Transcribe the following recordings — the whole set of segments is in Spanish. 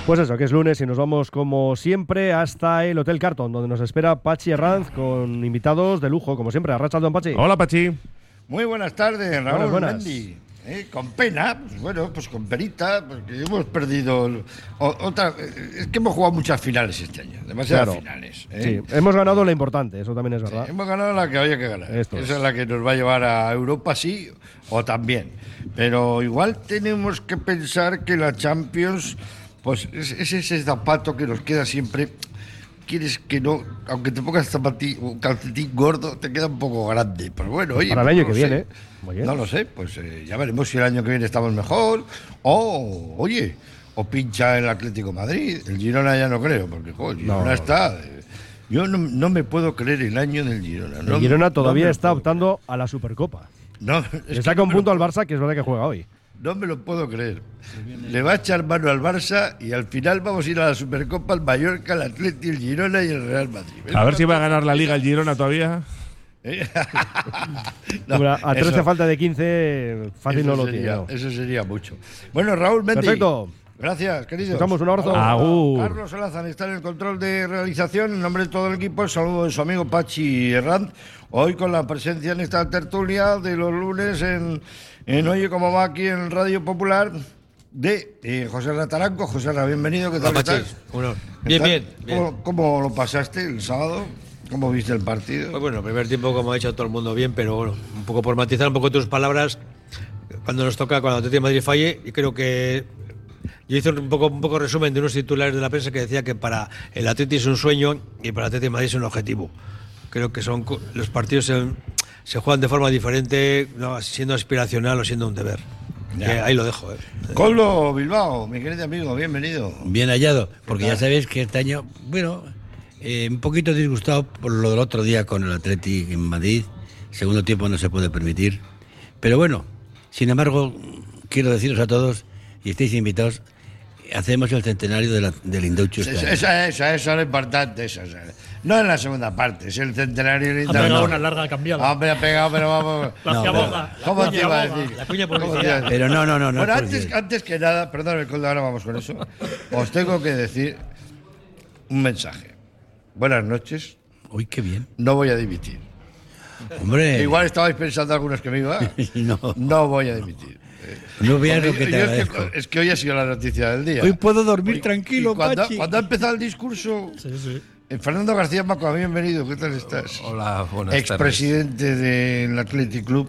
Pues eso, que es lunes y nos vamos como siempre hasta el Hotel Carton, donde nos espera Pachi Herranz con invitados de lujo, como siempre. Arratsaldeon, Pachi. Hola, Pachi. Muy buenas tardes, Raúl. Buenas. ¿Eh? Con pena, pues bueno, pues con penita, porque hemos perdido otra. Es que hemos jugado muchas finales este año, demasiadas finales. Sí, hemos ganado la importante, eso también es verdad. Sí, hemos ganado la que había que ganar. Esa es la que nos va a llevar a Europa, sí, o también. Pero igual tenemos que pensar que la Champions, pues es ese zapato que nos queda siempre. Quieres que no, aunque te pongas un calcetín gordo, te queda un poco grande. Pero bueno, oye. Para el año que viene. Muy bien. No lo sé, pues ya veremos si el año que viene estamos mejor. O, oye, o pincha el Atlético de Madrid. El Girona ya no creo, porque el Girona está. Yo no me puedo creer el año del Girona. El Girona todavía está optando a la Supercopa. Le saca un punto al Barça, que es verdad que juega hoy. No me lo puedo creer. Le va a echar mano al Barça y al final vamos a ir a la Supercopa, el Mallorca, el Atleti, el Girona y el Real Madrid. A ver si va a ganar la Liga el Girona todavía. No, a 13 falta de 15, fácil no lo tiene. Eso sería mucho. Bueno, Raúl Mendy. Perfecto. Gracias, queridos. Estamos, un abrazo. Carlos Olazan está en el control de realización. En nombre de todo el equipo, el saludo de su amigo Pachi Herranz. Hoy con la presencia en esta tertulia de los lunes en Oye Cómo Va aquí en Radio Popular de José Rataranco. José Ra, bienvenido. ¿Qué tal estás? Bueno, bien. ¿Cómo lo pasaste el sábado? ¿Cómo viste el partido? Pues bueno, primer tiempo, como ha dicho todo el mundo, bien, pero bueno, un poco por matizar un poco tus palabras, cuando nos toca, cuando el Atlético de Madrid falle, y creo que yo hice un poco resumen de unos titulares de la prensa que decía que para el Atlético es un sueño y para el Atlético de Madrid es un objetivo. Creo que los partidos se juegan de forma diferente, no, siendo aspiracional o siendo un deber. Ahí lo dejo. Coldo Bilbao, mi querido amigo, bienvenido. Bien hallado, porque ya sabéis que este año, bueno, un poquito disgustado por lo del otro día con el Atleti en Madrid. Segundo tiempo no se puede permitir. Pero bueno, sin embargo, quiero deciros a todos, y estáis invitados, hacemos el centenario del Indauchu. Esa es lo importante. No en la segunda parte, es el centenario del Indauchu. Ha pegado una larga cambiada. Hombre, ha pegado, pero vamos. ¿Cómo te iba a decir? La cuña publicidad. Pero no. Bueno, antes que nada, perdón, ahora vamos con eso. Os tengo que decir un mensaje. Buenas noches. Uy, qué bien. No voy a dimitir. Hombre. Igual estabais pensando algunos que me iba. No voy a dimitir. No veas lo que te agradezco. Es que hoy ha sido la noticia del día. Hoy puedo dormir tranquilo, Pachi. Cuando ha empezado el discurso, Fernando García Maco, bienvenido, ¿qué tal estás? Hola, buenas tardes. Expresidente del Athletic Club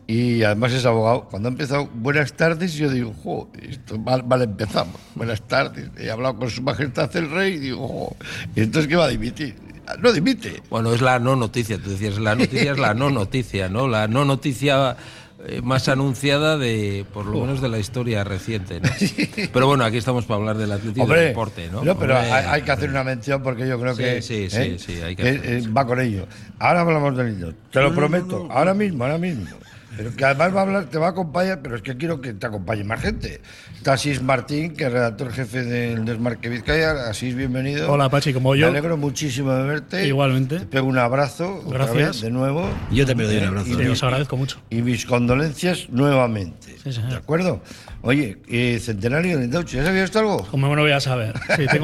y además es abogado. Cuando ha empezado, buenas tardes, yo digo, esto mal empezamos. Buenas tardes. He hablado con su majestad el rey y digo, ¿y entonces qué va a dimitir? No dimite. Bueno, es la no noticia, tú decías, la noticia es la no noticia, ¿no? La no noticia más anunciada de, por lo menos, de la historia reciente, ¿no? Pero bueno, aquí estamos para hablar del Atlético y del deporte, ¿no? No, pero hay que hacer una mención porque yo creo que sí, hay que va con ello. Ahora hablamos del niño, te lo prometo, ahora mismo. Pero que además te va a acompañar, pero es que quiero que te acompañe más gente. Está Asís Martín, que es redactor jefe del Desmarque Vizcaya. Asís, bienvenido. Hola, Pachi, como yo. Me alegro muchísimo de verte. Igualmente. Te pego un abrazo. Gracias. Otra vez, de nuevo. Yo también le doy un abrazo. Sí, os agradezco mucho. Y mis condolencias nuevamente. Sí, señor. ¿De acuerdo? Oye, centenario del Indauchu, ¿ya sabías esto algo? Como no lo voy a saber. Sí, tengo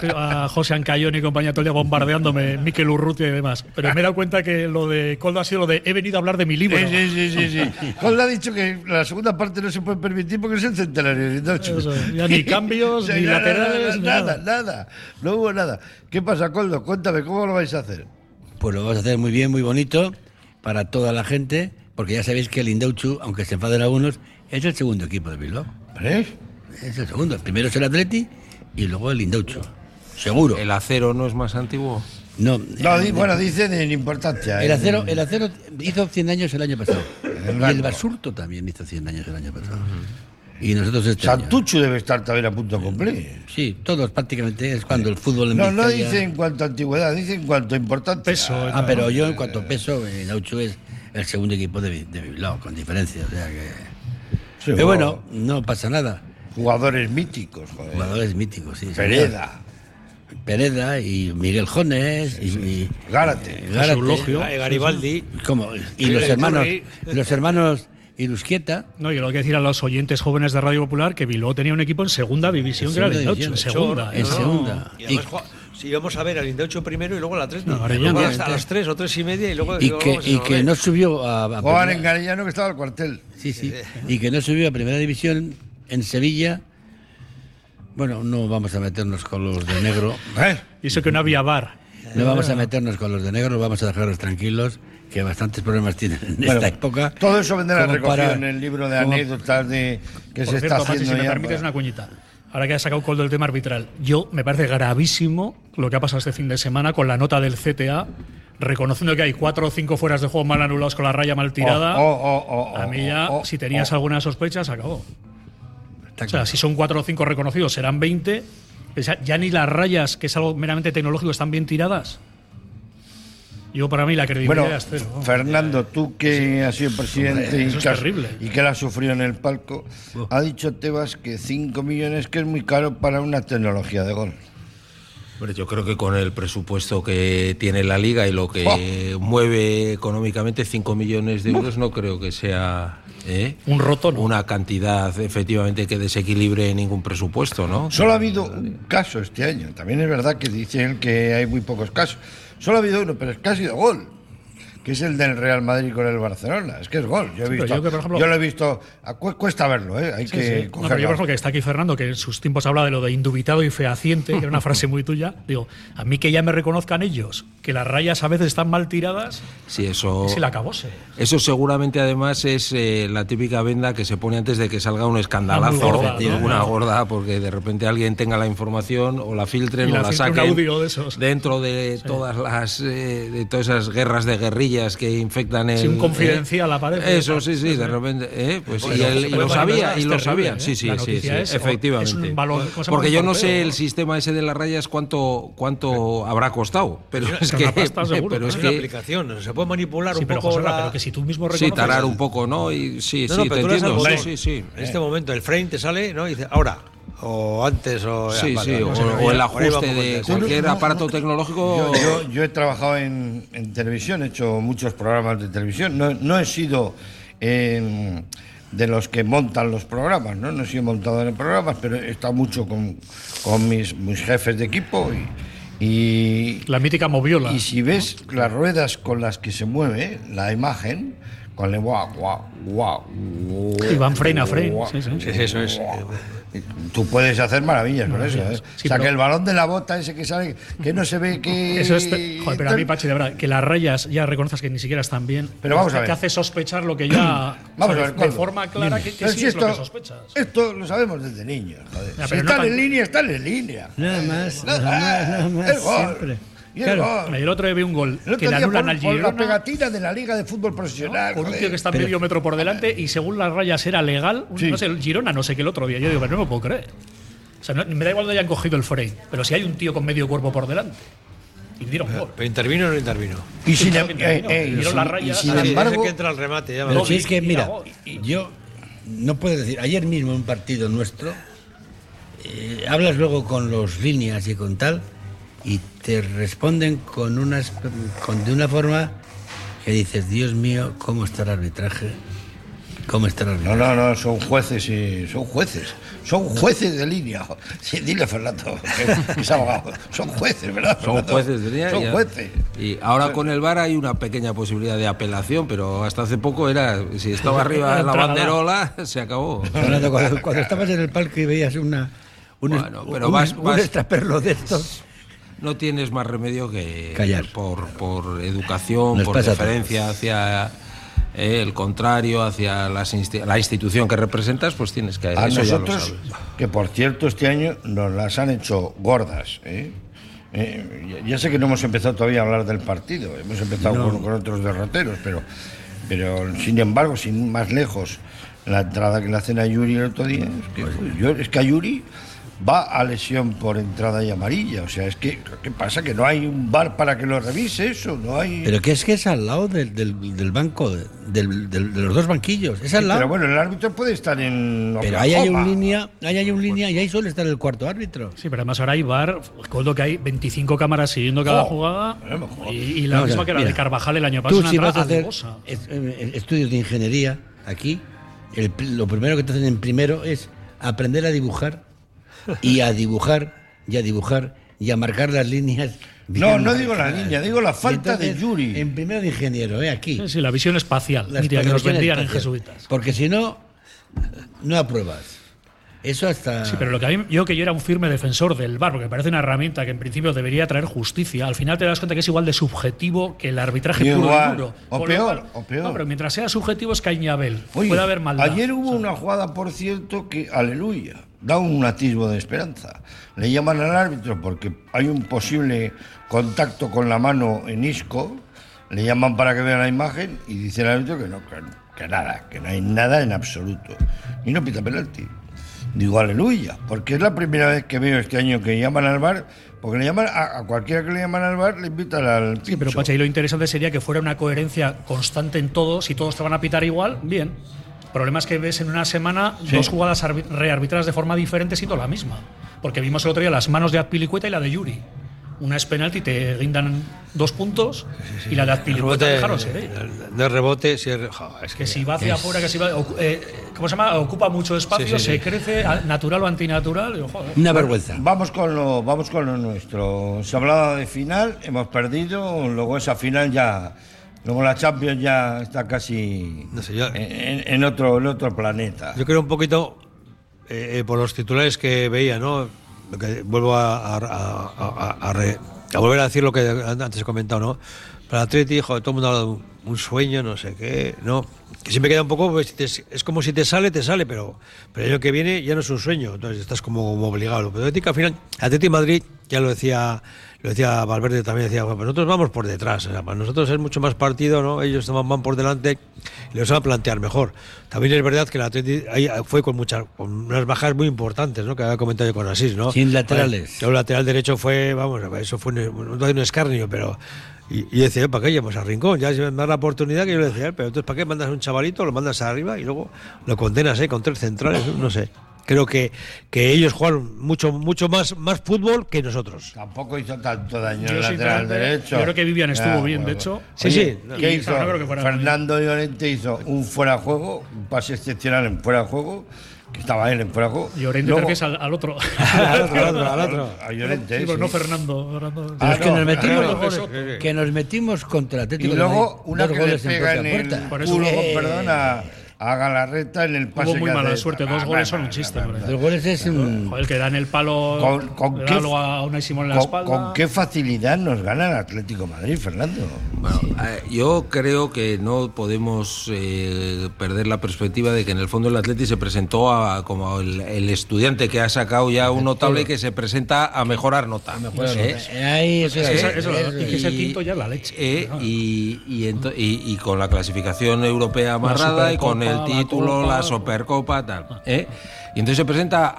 a José Ancayón y compañía todo el día bombardeándome, Mikel Urrutia y demás. Pero me he dado cuenta que lo de Coldo ha sido lo de he venido a hablar de mi libro. Sí. Coldo ha dicho que la segunda parte no se puede permitir porque es el centenario del Indauchu. Ya ni cambios, ni laterales, nada. No hubo nada. ¿Qué pasa, Coldo? Cuéntame, ¿cómo lo vais a hacer? Pues lo vamos a hacer muy bien, muy bonito, para toda la gente, porque ya sabéis que el Indauchu, aunque se enfaden algunos, es el segundo equipo de Bilbao. ¿Eh? Es el segundo. El primero es el Atleti y luego el Indauchu. Seguro. ¿El Acero no es más antiguo? No, bueno, dicen en importancia. El acero hizo 100 años el año pasado. Y el Basurto también hizo 100 años el año pasado. Y nosotros Santuchu debe estar también a punto de cumplir. Sí, todos prácticamente es cuando el fútbol en no dice en cuanto a antigüedad, dice en cuanto a importancia. Peso. Pero yo en cuanto a peso, el Indauchu es el segundo equipo de Bilbao, con diferencia. O sea que... Sí, pero bueno, no pasa nada. Jugadores míticos, joder. Jugadores míticos, sí. Pereda y Miguel Jones Gárate, Eulogio, Garibaldi. Y los hermanos y Rusquieta. No, yo lo que decir a los oyentes jóvenes de Radio Popular que Bilbao tenía un equipo en segunda división, que era el Indauchu, en segunda. En segunda. Y además, si íbamos a ver al Indauchu primero y luego al Atleti. No, Luego hasta las 3 o 3:30 y luego. Y que no subió a Juan en Garellano, que estaba al cuartel. Sí. Y que no subió a primera división en Sevilla. Bueno, no vamos a meternos con los de negro. Y eso que no había VAR. No vamos a meternos con los de negro, vamos a dejarlos tranquilos, que bastantes problemas tienen en esta época. Todo eso vendrá recogido en el libro de anécdotas que se está haciendo. Si me permites una cuñita. Ahora que has sacado Coldo el tema arbitral, me parece gravísimo lo que ha pasado este fin de semana con la nota del CTA, reconociendo que hay 4 o 5 fueras de juego mal anulados con la raya mal tirada. A mí ya, si tenías alguna sospecha, se acabó. O sea, si son 4 o 5 reconocidos, serán 20. Ya ni las rayas, que es algo meramente tecnológico, están bien tiradas. Yo, para mí, la credibilidad es cero. Fernando, tú que has sido presidente eso es terrible. y que la has sufrido en el palco, ha dicho Tebas que 5 millones que es muy caro para una tecnología de gol. Bueno, yo creo que con el presupuesto que tiene la Liga y lo que mueve económicamente, 5 millones de euros no creo que sea un roto, ¿no? Una cantidad efectivamente que desequilibre ningún presupuesto, ¿no? Solo ha habido un caso este año. También es verdad que dicen que hay muy pocos casos. Solo ha habido uno, pero es que ha sido gol, que es el del Real Madrid con el Barcelona. Es que es gol. Yo lo he visto. Cuesta verlo, Hay que cogerlo. Yo, por ejemplo, que está aquí Fernando, que en sus tiempos habla de lo de indubitado y fehaciente, que era una frase muy tuya. Digo, a mí que ya me reconozcan ellos que las rayas a veces están mal tiradas, sí, eso, es el acabose. Eso seguramente además es la típica venda que se pone antes de que salga un escandalazo, gorda, una gorda, porque de repente alguien tenga la información o la filtren o la saquen un audio de esos. Dentro de todas esas guerras de guerrillas que infectan el... Sí, un confidencial aparece. Eso, sí, de repente... pues y lo sabían. Sí, efectivamente. Es un valor, porque yo no sé el sistema ese de las rayas cuánto habrá costado, pero es que... Pero es una aplicación, se puede manipular un poco pero que si tú mismo reconoces... Sí, tarar un poco, ¿no? Y sí, te entiendo. Sí. En este momento el frame te sale, ¿no? Y dice, ahora... O antes, o el ajuste de cualquier aparato tecnológico. Yo he trabajado en televisión, he hecho muchos programas de televisión. No he sido de los que montan los programas, no he sido montador en programas, pero he estado mucho con mis jefes de equipo y la mítica moviola. Y si ves las ruedas con las que se mueve la imagen, con el guau. Y van frame a frame. Sí, eso es. Tú puedes hacer maravillas con eso, Sí, o sea, que el balón de la bota ese que sale, que no se ve que... Eso es... Joder, pero a mí, Pachi, de verdad, que las rayas ya reconoces que ni siquiera están bien. Pero vamos a ver. Que hace sospechar lo que ya... Vamos a ver, de forma clara que sí es lo que sospechas. Esto lo sabemos desde niños, joder. Ya, si están en línea, están en línea. Nada más. Es gol. Siempre. Claro, el otro día vi un gol que le anulan al Girona. La pegatina de la Liga de Fútbol Profesional. Con un tío que está medio metro por delante y según las rayas era legal. Sí. No sé, el Girona, no sé qué el otro día. Yo digo, pero no me puedo creer. O sea, me da igual que hayan cogido el frame, pero si hay un tío con medio cuerpo por delante. Y dieron gol. ¿Pero intervino o no intervino? Y sin embargo, que entra al remate. Ya pero si es que, mira, yo no puedo decir, ayer mismo en un partido nuestro, hablas luego con los líneas y con tal, y te responden de una forma que dices, Dios mío, ¿cómo está el arbitraje? No, son jueces son jueces de línea. Sí, dile, Fernando, que es abogado. Son jueces, ¿verdad, Fernando? Son jueces de línea. Son jueces. Y ahora con el VAR hay una pequeña posibilidad de apelación, pero hasta hace poco si estaba arriba de la banderola, se acabó. Fernando, cuando estabas en el palco y veías un extraperlo de estos... No tienes más remedio que callar. Por educación, por deferencia hacia el contrario, hacia la institución que representas, pues tienes que... A nosotros, que por cierto este año nos las han hecho gordas. Ya sé que no hemos empezado todavía a hablar del partido, hemos empezado con otros derroteros, pero sin embargo, sin más lejos, la entrada que le hacen a Yuri el otro día, es que a Yuri... va a lesión por entrada y amarilla. O sea, es que, ¿qué pasa? Que no hay un VAR para que lo revise eso, no hay... Pero que es al lado del banco, de los dos banquillos, es al lado. Pero bueno, el árbitro puede estar en... Pero ahí hay un línea y ahí suele estar el cuarto árbitro. Sí, pero además ahora hay VAR, con lo que hay 25 cámaras siguiendo cada jugada, y la misma que la de Carvajal el año pasado. Tú si vas a hacer estudios de ingeniería aquí, lo primero que te hacen en primero es aprender a dibujar y a dibujar y a dibujar y a marcar las líneas. No digo la línea, digo la falta entonces, de Yuri. En primero de ingeniero, aquí. Sí, la visión espacial, que nos vendían en jesuitas. Porque si no, no apruebas. Eso hasta... Sí, pero lo que a mí, yo era un firme defensor del VAR, porque me parece una herramienta que en principio debería traer justicia. Al final te das cuenta que es igual de subjetivo que el arbitraje puro y duro. O peor. No, pero mientras sea subjetivo es cañabel. Oye, puede haber maldad. Ayer hubo una jugada, por cierto, que, aleluya, da un atisbo de esperanza. Le llaman al árbitro porque hay un posible contacto con la mano en Isco, le llaman para que vea la imagen y dice el árbitro que no, que nada, que no hay nada en absoluto. Y no pita penalti. Digo, aleluya, porque es la primera vez que veo este año que llaman al VAR, porque le llaman a cualquiera que le llaman al VAR, le invitan al pincho. Sí, pero Pachi, ahí lo interesante sería que fuera una coherencia constante en todos, si todos te van a pitar igual, bien. El problema es que ves en una semana dos jugadas rearbitradas de forma diferente siendo la misma. Porque vimos el otro día las manos de Azpilicueta y la de Yuri. Una es penalti, te guindan 2 puntos, y la de Azpilicueta dejaron ser. De rebote, es que si va hacia afuera, que si va. ¿Cómo se llama? Ocupa mucho espacio, se crece, natural o antinatural. Una vergüenza. Vamos con lo nuestro. Se hablaba de final, hemos perdido, luego esa final ya. Luego la Champions ya está casi en otro planeta. Yo creo un poquito, por los titulares que veía, ¿no? Vuelvo a volver a decir lo que antes he comentado, ¿no? Para Atleti, todo el mundo ha dado un sueño, no sé qué, ¿no? Que siempre queda un poco, pues, es como si te sale, pero el año que viene ya no es un sueño, entonces estás como obligado. Pero al final, Atleti Madrid, ya lo decía Valverde también, decía, pues nosotros vamos por detrás, o sea, para nosotros es mucho más partido, ¿no? Ellos van por delante y los van a plantear mejor. También es verdad que el Atleti ahí fue con unas bajas muy importantes, ¿no? Que había comentado yo con Asís, ¿no? Sin laterales. El lateral derecho fue, eso fue un escarnio, pero... Y decía, ¿para qué llevamos a Rincón? Ya si me da la oportunidad, que yo le decía, pero entonces ¿para qué mandas a un chavalito, lo mandas arriba y luego lo condenas con 3 centrales? No sé. Creo que ellos jugaron mucho más fútbol que nosotros. Tampoco hizo tanto daño el lateral derecho. Yo creo que Vivian estuvo bien, de hecho. Sí. ¿Qué hizo? No creo que Fernando Llorente hizo un fuera de juego, un pase excepcional en fuera de juego, que estaba él en fuera de juego. Llorente te refieres al otro. al otro. A Llorente. Sí, pero no Fernando. Pero es que nos metimos contra el Atlético. Y luego una que le pega en el culo, perdona, a Galarreta en el pase. Hubo muy mala suerte, 2 goles son un chiste. 2 goles es un... Joder, que dan el palo a Unai Simón en la espalda. ¿Con qué facilidad nos gana el Atlético de Madrid, Fernando? Bueno, yo creo que no podemos perder la perspectiva de que en el fondo el Atleti se presentó como el estudiante que ha sacado ya un notable que se presenta a mejorar nota. Y que es el quinto ya la leche. Y con la clasificación europea amarrada y con el título, la Supercopa, tal. Y entonces se presenta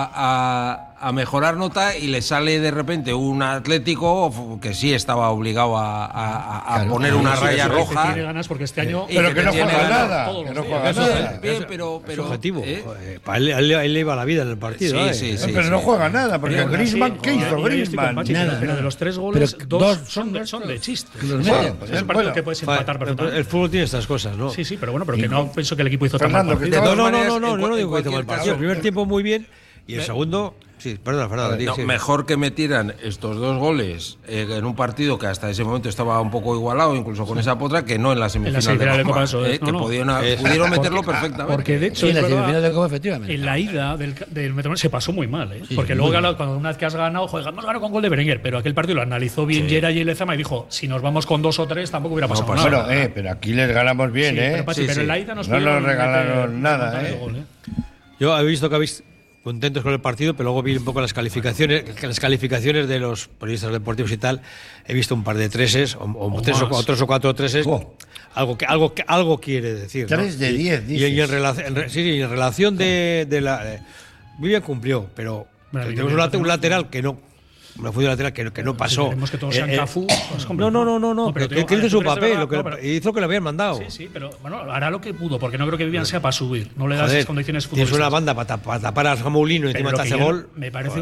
a mejorar nota y le sale de repente un Atlético que sí estaba obligado a poner una raya roja. Tiene ganas porque este año. Pero que no juega nada. Bien, pero objetivo. A él le iba la vida en el partido. Sí, pero no juega nada. Porque Griezmann, ¿qué hizo Griezmann? Nada. Pero de los 3 goles, 2 son de chiste. Es un partido que puedes empatar perfectamente. El fútbol tiene estas cosas, ¿no? Sí, pero bueno, pero que no pienso que el equipo hizo tan mal partido. No, no digo que hizo mal partido. El primer tiempo muy bien y el segundo. Sí, perdón. Mejor que metieran estos 2 goles en un partido que hasta ese momento estaba un poco igualado, incluso con esa potra, que no en la semifinal de Copa. Pudieron meterlo perfectamente. Porque de hecho, en la semifinal de Copa, efectivamente. En la ida del Metropolitano se pasó muy mal, porque luego cuando una vez que has ganado, hemos ganado con gol de Berenguer, pero aquel partido lo analizó bien Gerard y Lezama y dijo, si nos vamos con 2 o 3 tampoco hubiera pasado nada. Bueno, pero aquí les ganamos bien, pero en la ida no nos regalaron nada, Yo he visto que habéis contentos con el partido, pero luego vi un poco las calificaciones de los periodistas deportivos y tal. He visto un par de 3s o 3 o 4 3s. Algo quiere decir, 3 de 10, dices. Y en relación de la Vivian cumplió, pero tenemos un lateral que no una función lateral que no pasó. Queremos que todos sean Cafú. No, pero que hizo su papel, hizo que le habían mandado. Sí, pero bueno, hará lo que pudo, porque no creo que Vivian sea para subir. No le das esas condiciones futbolísticas. Tienes una banda para tapar a Samuelino y encima te hace gol. Me parece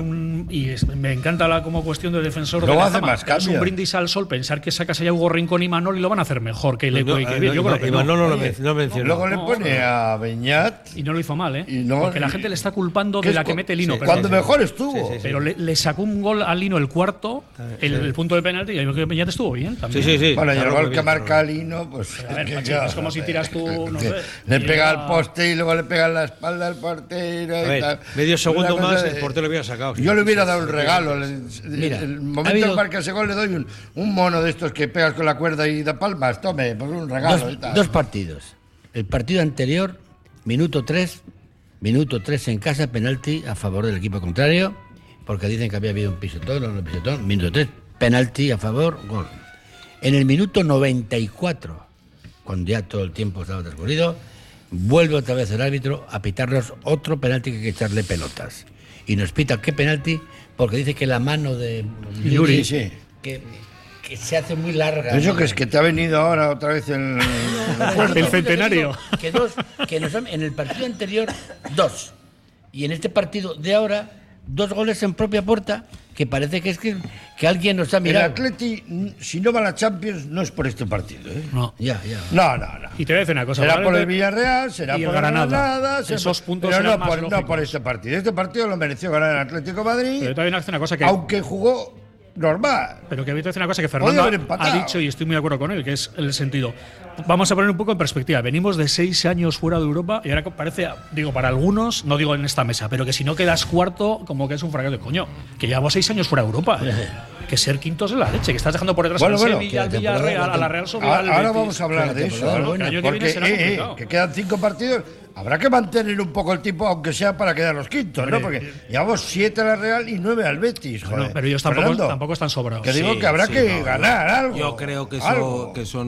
me encanta como cuestión de defensor. Luego de hace más cambios. Es un brindis al sol pensar que sacas allá Hugo Rincón y Manol y lo van a hacer mejor que Leco y que Vivian. Yo creo que Manol no mencionó. Luego le pone a Beñat. Y no lo hizo mal, porque la gente le está culpando de la que mete Lino. Cuando mejor estuvo. Pero le sacó un gol a Lino el cuarto, el punto de penalti, y yo creo que Beñat estuvo bien también. Sí. Bueno, y el gol que marca Lino, pues. A ver, es como si tiras tú, no sé. Le pega al poste y luego le pega en la espalda al portero. A ver, medio segundo más, el portero lo hubiera sacado. Yo le hubiera dado un regalo. El momento que marca ese gol le doy un mono de estos que pegas con la cuerda y da palmas. Tome, pues un regalo. Dos partidos. El partido anterior, minuto 3 en casa, penalti a favor del equipo contrario, porque dicen que había habido un pisotón, minuto 3, penalti a favor, gol. En el minuto 94, cuando ya todo el tiempo estaba transcurrido, vuelve otra vez el árbitro a pitarnos otro penalti que hay que echarle pelotas. Y nos pita qué penalti, porque dice que la mano de Yuri, sí. que se hace muy larga. Eso que es que te ha venido ahora otra vez el centenario. Que en el partido anterior, 2. Y en este partido de ahora, 2 goles en propia puerta, que parece que es que alguien nos ha mirado. El Atleti, si no va a la Champions, no es por este partido. No. Ya. No. Y te voy a decir una cosa. Será por el Villarreal, será por el Granada. Esos puntos pero serán no por este partido. Este partido lo mereció ganar el Atlético de Madrid. Pero también hace una cosa que. Aunque jugó normal. Pero que había que decir una cosa que Fernando ha dicho, y estoy muy de acuerdo con él, que es el sentido. Vamos a poner un poco en perspectiva. Venimos de 6 años fuera de Europa y ahora parece, para algunos, no digo en esta mesa, pero que si no quedas cuarto, como que es un fracaso de coño. Que llevamos 6 años fuera de Europa. Que ser quintos es la leche, que estás dejando por detrás al Sevilla, al Villarreal, a la Real Sociedad. Ahora vamos a hablar de eso. Porque que quedan 5 partidos. Habrá que mantener un poco el tipo, aunque sea para quedar los quintos, ¿no? Porque llevamos 7 a la Real y 9 al Betis, joder. Pero ellos tampoco están sobrados. Que digo que habrá que ganar algo. Yo creo que eso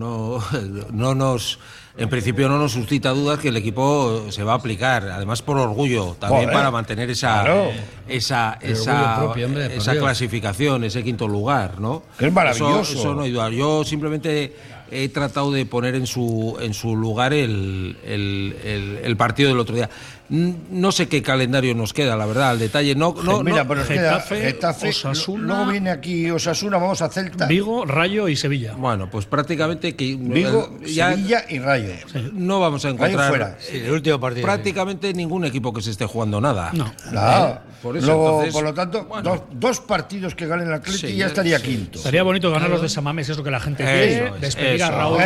no nos... En principio no nos suscita dudas que el equipo se va a aplicar, además por orgullo, también para mantener esa clasificación, ese quinto lugar, ¿no? Que es maravilloso. Eso no hay duda. Yo simplemente he tratado de poner en su lugar el partido del otro día. No sé qué calendario nos queda, la verdad, al detalle. Mira, pero Getafe, Osasuna, luego viene aquí Osasuna, vamos a Celta. Vigo, Rayo y Sevilla. Bueno, pues prácticamente Vigo, Sevilla y Rayo. Sí. No vamos a encontrar el último partido. Prácticamente ningún equipo que se esté jugando nada. No. Por eso, luego, entonces, por lo tanto, dos partidos que ganen el Atlético y ya estaría quinto. Estaría bonito ganar los de Samames, es lo que la gente quiere. Despedir a Raúl.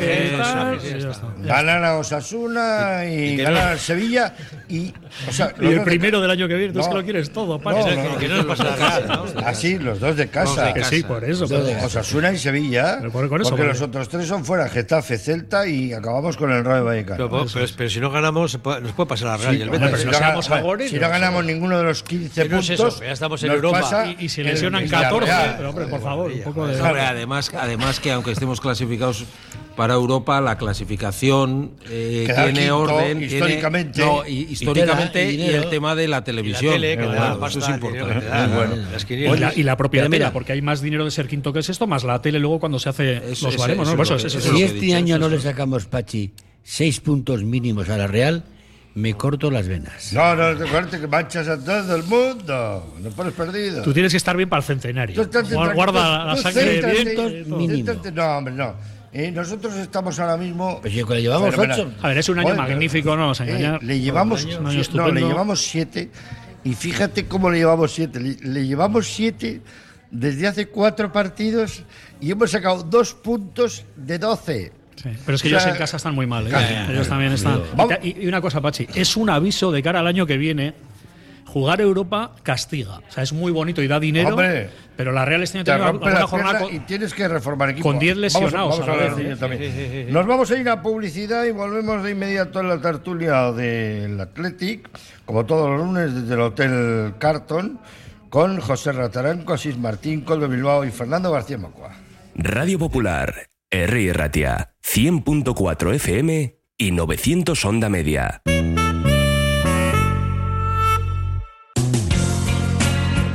Ganar a Osasuna y ganar a Sevilla. Y el primero del año que viene, tú es que lo quieres todo. Que no nos pasa nada. Así, los dos de casa. Que sí, por eso. Osasuna y Sevilla. Porque los otros 3 son fuera, Getafe, Celta y acabamos con el Rayo Vallecano. Pero si no ganamos, nos puede pasar la Real y el Betis. Si no ganamos ninguno de los 15 puntos, ya estamos en Europa. Y se lesionan 14. Pero, hombre, por favor, un poco de. Además que aunque estemos clasificados para Europa, la clasificación tiene orden históricamente, y el tema de la televisión. Eso es importante. Y la propia tele, porque hay más dinero de ser quinto que es esto, más la tele luego cuando se hace los baremos. Si este año no le sacamos, Pachi, 6 puntos mínimos a la Real, me corto las venas. No, te cortes que manchas a todo el mundo. No pones perdido. Tú tienes que estar bien para el centenario. Guarda la sangre bien. No, hombre, no. Nosotros estamos ahora mismo. Pues yo que le llevamos 8. A ver, es un año magnífico, no vamos a engañar. Le llevamos 7. Y fíjate cómo le llevamos 7. Le llevamos 7 desde hace 4 partidos y hemos sacado 2 puntos de 12. Sí, pero es que ellos en casa están muy mal. Ellos también están. Y una cosa, Pachi, es un aviso de cara al año que viene. Jugar Europa castiga. O sea, es muy bonito y da dinero. Hombre, pero la Real este año tiene una jornada y tienes que reformar equipo. Con 10 lesionados. Vamos a ver también. Nos vamos a ir a publicidad y volvemos de inmediato en la tertulia del Athletic, como todos los lunes desde el Hotel Carton, con José Rataranco, Asís Martín, Coldo Bilbao y Fernando García Macua. Radio Popular, Herri Ratia, 100.4 FM y 900 Onda Media.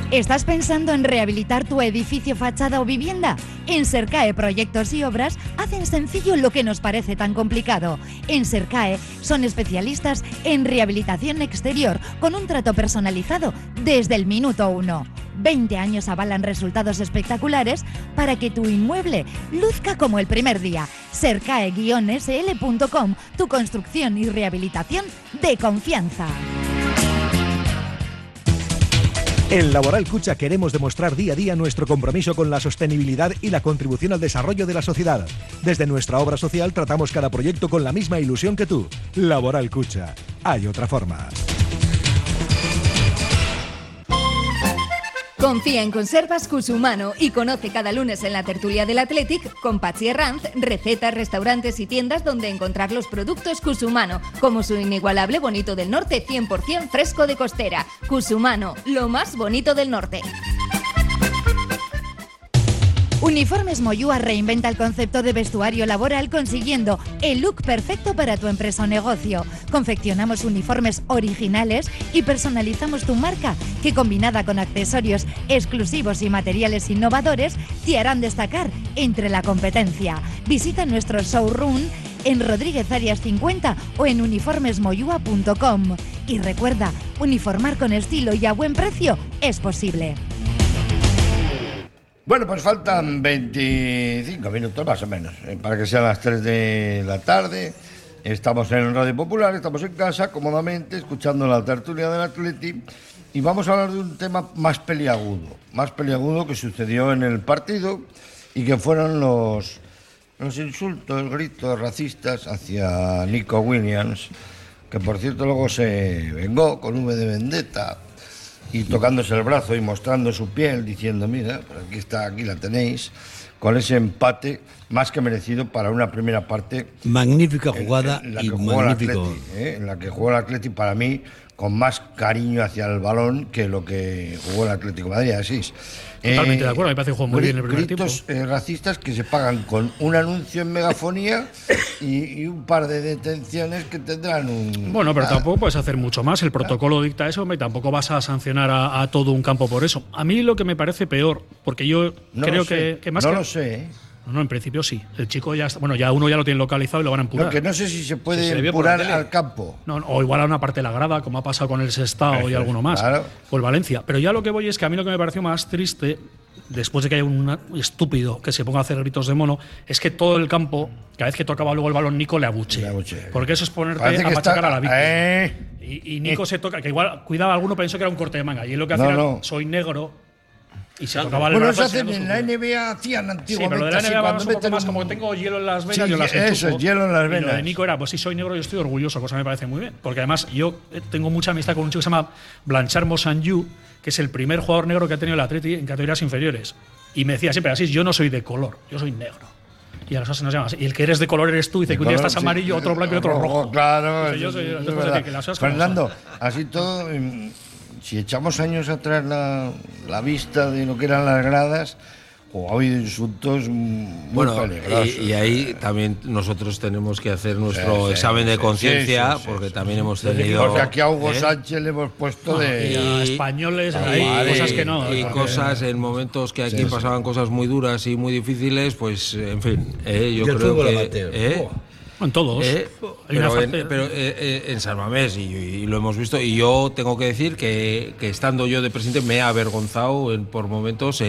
¿Estás pensando en rehabilitar tu edificio, fachada o vivienda? En Sercae Proyectos y Obras hacen sencillo lo que nos parece tan complicado. En Sercae son especialistas en rehabilitación exterior con un trato personalizado desde el minuto 1. 20 años avalan resultados espectaculares para que tu inmueble luzca como el primer día. Sercae-sl.com, tu construcción y rehabilitación de confianza. En Laboral Cucha queremos demostrar día a día nuestro compromiso con la sostenibilidad y la contribución al desarrollo de la sociedad. Desde nuestra obra social tratamos cada proyecto con la misma ilusión que tú. Laboral Cucha. Hay otra forma. Confía en Conservas Cusumano y conoce cada lunes en la tertulia del Athletic con Patxi Herranz recetas, restaurantes y tiendas donde encontrar los productos Cusumano, como su inigualable bonito del norte 100% fresco de costera. Cusumano, lo más bonito del norte. Uniformes Moyúa reinventa el concepto de vestuario laboral consiguiendo el look perfecto para tu empresa o negocio. Confeccionamos uniformes originales y personalizamos tu marca, que combinada con accesorios exclusivos y materiales innovadores te harán destacar entre la competencia. Visita nuestro showroom en Rodríguez Arias 50 o en uniformesmoyua.com. Y recuerda, uniformar con estilo y a buen precio es posible. Bueno, pues faltan 25 minutos más o menos, para que sean las 3 de la tarde. Estamos en Radio Popular, estamos en casa, cómodamente, escuchando la tertulia del Athletic. Y vamos a hablar de un tema más peliagudo que sucedió en el partido y que fueron los insultos, gritos racistas hacia Nico Williams, que por cierto luego se vengó con V de vendetta y tocándose el brazo y mostrando su piel, diciendo, mira, pues aquí la tenéis, con ese empate más que merecido para una primera parte. Magnífica jugada en la y que jugó magnífico. el Atleti, en la que jugó el Atleti, para mí, con más cariño hacia el balón que lo que jugó el Atlético de Madrid, Asís. Totalmente de acuerdo, me parece que jugó muy bien el primer tiempo. Gritos racistas que se pagan con un anuncio en megafonía y un par de detenciones que tendrán un... Bueno, pero tampoco puedes hacer mucho más. El protocolo dicta eso, y tampoco vas a sancionar a todo un campo por eso. A mí lo que me parece peor, porque yo creo que más no que... lo sé, ¿eh? No, en principio sí. El chico ya está, bueno, ya uno ya lo tiene localizado y lo van a empurar. Lo que no sé si se puede empurar al campo. No, o igual a una parte de la grada, como ha pasado con el Sestao y alguno más. Claro. O el Valencia. Pero ya lo que voy es que a mí lo que me pareció más triste, después de que haya un estúpido que se ponga a hacer gritos de mono, es que todo el campo, cada vez que tocaba luego el balón, Nico le abuche. Porque eso es ponerte a machacar a la víctima. Y Nico se toca, que igual, cuidado, alguno pensó que era un corte de manga. Y él lo que hacía era, soy negro. Y se tocaba el brazo. Bueno, eso hacen en la NBA, hacían antiguamente. Sí, pero lo de la NBA va un poco más como que tengo hielo en las venas, yo las enchufo. Eso, hielo en las venas. Y lo de Nico era, pues sí, soy negro y estoy orgulloso, cosa que me parece muy bien. Porque además yo tengo mucha amistad con un chico que se llama Blanchard Mosanyu, que es el primer jugador negro que ha tenido el Atleti en categorías inferiores. Y me decía siempre así, yo no soy de color, yo soy negro. Y a nosotros se nos llama así. Y el que eres de color eres tú. Dice que un día estás amarillo, otro blanco y otro rojo. Claro. Yo soy, Fernando, así todo, si echamos años atrás la vista de lo que eran las gradas, ha habido insultos muy peligrosos. Y ahí también nosotros tenemos que hacer nuestro examen de conciencia, porque también hemos tenido... Porque aquí a Hugo Sánchez le hemos puesto y a españoles, hay cosas que no. Y cosas en momentos que aquí pasaban cosas muy duras y muy difíciles, pues, en fin, yo creo que... En todos. Pero en San Mamés, y lo hemos visto, y yo tengo que decir que estando yo de presidente me he avergonzado por momentos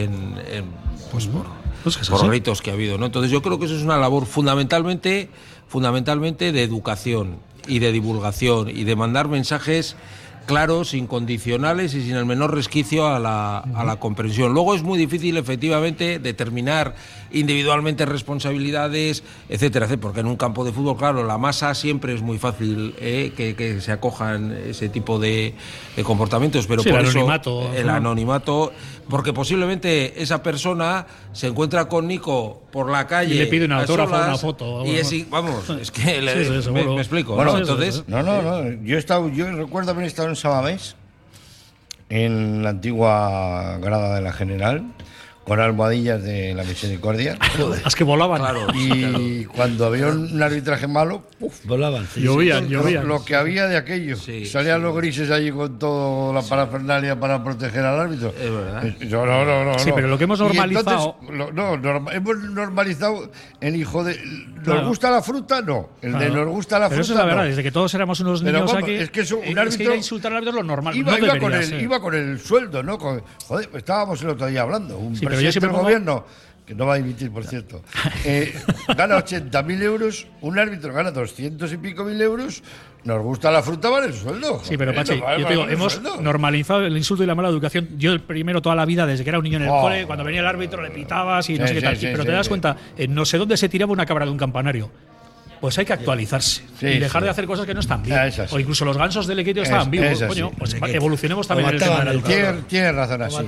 por gritos que ha habido, ¿no? Entonces yo creo que eso es una labor fundamentalmente de educación y de divulgación y de mandar mensajes claros, incondicionales y sin el menor resquicio a la comprensión. Luego es muy difícil, efectivamente, determinar individualmente responsabilidades, etcétera, etcétera, porque en un campo de fútbol, claro, la masa siempre es muy fácil que se acojan ese tipo de comportamientos, pero por eso el anonimato, porque posiblemente esa persona se encuentra con Nico por la calle y le pide un autógrafo, una foto. Y es que me explico. Bueno, ¿no? Entonces, yo recuerdo haber estado en Sabamés, en la antigua grada de la General, con almohadillas de la misericordia. Las que volaban. Claro, Y cuando había un arbitraje malo, volaban. Sí, llovían. Lo que había de aquello. Salían los grises allí con toda la parafernalia para proteger al árbitro. Es verdad. No. Sí, pero lo que hemos normalizado. Hemos normalizado el hijo de. ¿Nos Claro. gusta la fruta? No. El de nos gusta la fruta. Pero eso es la verdad, no. desde que todos éramos unos Pero niños vamos, aquí. es que eso, un es árbitro que ir a insultar al árbitro es lo normal. Iba con el sueldo, ¿no? Joder, estábamos el otro día hablando. Un pero yo presidente siempre del gobierno, que no va a dimitir, por cierto, gana 80.000 euros, un árbitro gana 200 y pico mil euros. Nos gusta la fruta, vale el sueldo. Sí, pero Pachi, Vale, yo te digo, vale el hemos sueldo. normalizado el insulto y la mala educación. Yo el primero toda la vida, desde que era un niño en el cole, cuando venía el árbitro le pitabas y no sé qué tal. Pero te das cuenta, no sé dónde se tiraba una cabra de un campanario. Pues hay que actualizarse y dejar de hacer cosas que no están bien. O incluso los gansos del Equitio estaban vivos. Coño, pues evolucionemos también en el tema de la educación. Tienes razón, así.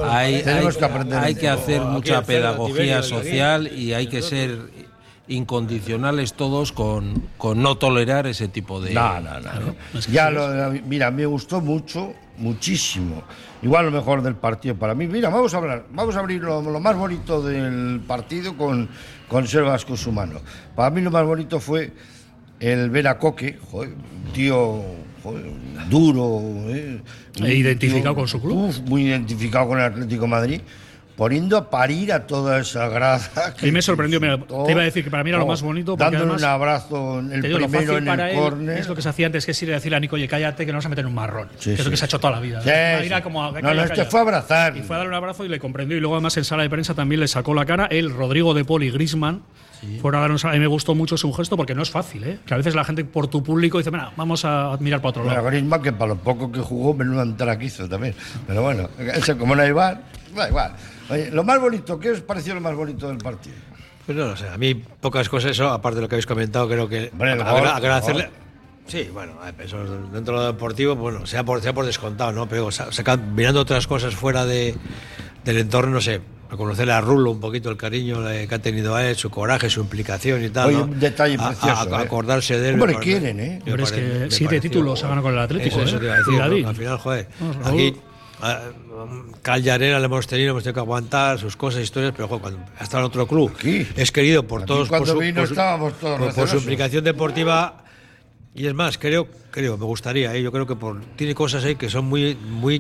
Hay que hacer mucha pedagogía social y hay que ser incondicionales todos con no tolerar ese tipo de... No. Ya mira, me gustó muchísimo. Igual lo mejor del partido para mí. Mira, vamos a abrir lo más bonito del partido con Selvas Cusumano. Para mí lo más bonito fue el ver a Coque, un tío duro, identificado con su club. Muy identificado con el Atlético de Madrid, poniendo a parir a toda esa grada. Y me sorprendió, mira, te iba a decir que para mí era lo más bonito. Dándole además, un abrazo en el lo primero fácil en para el él córner. es lo que se hacía antes, que es ir a decirle a Nico, oye, cállate, que no vas a meter en un marrón. Sí, es lo que se ha hecho toda la vida. Sí, Era como, este fue a abrazar. Y fue a darle un abrazo y le comprendió. Y luego además en sala de prensa también le sacó la cara. Él, Rodrigo de Paul y Griezmann fueron a dar a mí me gustó mucho su gesto porque no es fácil, que a veces la gente por tu público dice, mira, vamos a mirar para otro lado. Griezmann, que para lo poco que jugó, menudo antaraquizo también. Pero bueno, ese como no hay bar, da igual. Oye, lo más bonito, ¿qué os pareció lo más bonito del partido? Pues no sé, a mí pocas cosas, eso, aparte de lo que habéis comentado, creo que agradecerle. Sí, bueno, eso dentro de lo deportivo, bueno, sea por descontado, ¿no? Pero mirando otras cosas fuera del entorno, no sé, reconocerle a Rulo un poquito el cariño que ha tenido a él, su coraje, su implicación y tal. Oye, ¿no? un detalle precioso. Acordarse de él. ¿Cómo le quieren, eh? Hombre, es que 7 títulos ha ganado con el Atlético. Eso te iba a decir, al final, joder. Aquí, Cal y arena le hemos tenido que aguantar sus cosas, historias, pero joder, cuando ha estado en otro club, es querido por todos. Cuando vino estábamos todos por su implicación deportiva. Y es más, creo, me gustaría, yo creo que tiene cosas ahí que son muy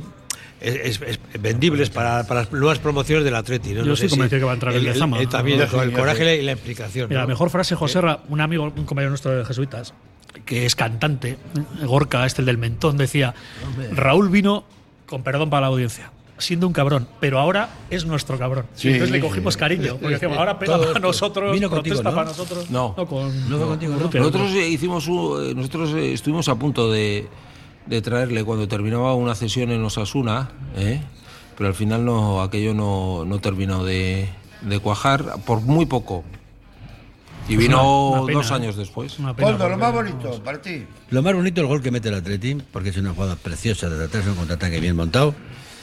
vendibles para las nuevas promociones del Atleti, ¿no? Yo sí convencido que va a entrar en Lezama. También el coraje y la implicación. Mira, ¿no? la mejor frase, Joserra, un amigo, un compañero nuestro de Jesuitas, que es cantante, Gorka, el del Mentón, decía, Raúl vino, con perdón para la audiencia, siendo un cabrón, pero ahora es nuestro cabrón. Sí, entonces le cogimos cariño, porque decíamos, ahora pega para nosotros, vino protesta contigo, ¿no? para nosotros. No contigo, ¿no? Nosotros estuvimos a punto de traerle cuando terminaba una cesión en Osasuna, pero al final aquello no terminó de cuajar por muy poco. Y vino una pena, 2 años después. Poldo, lo más bonito para ti. Lo más bonito el gol que mete el Atleti, porque es una jugada preciosa desde atrás, un contraataque bien montado.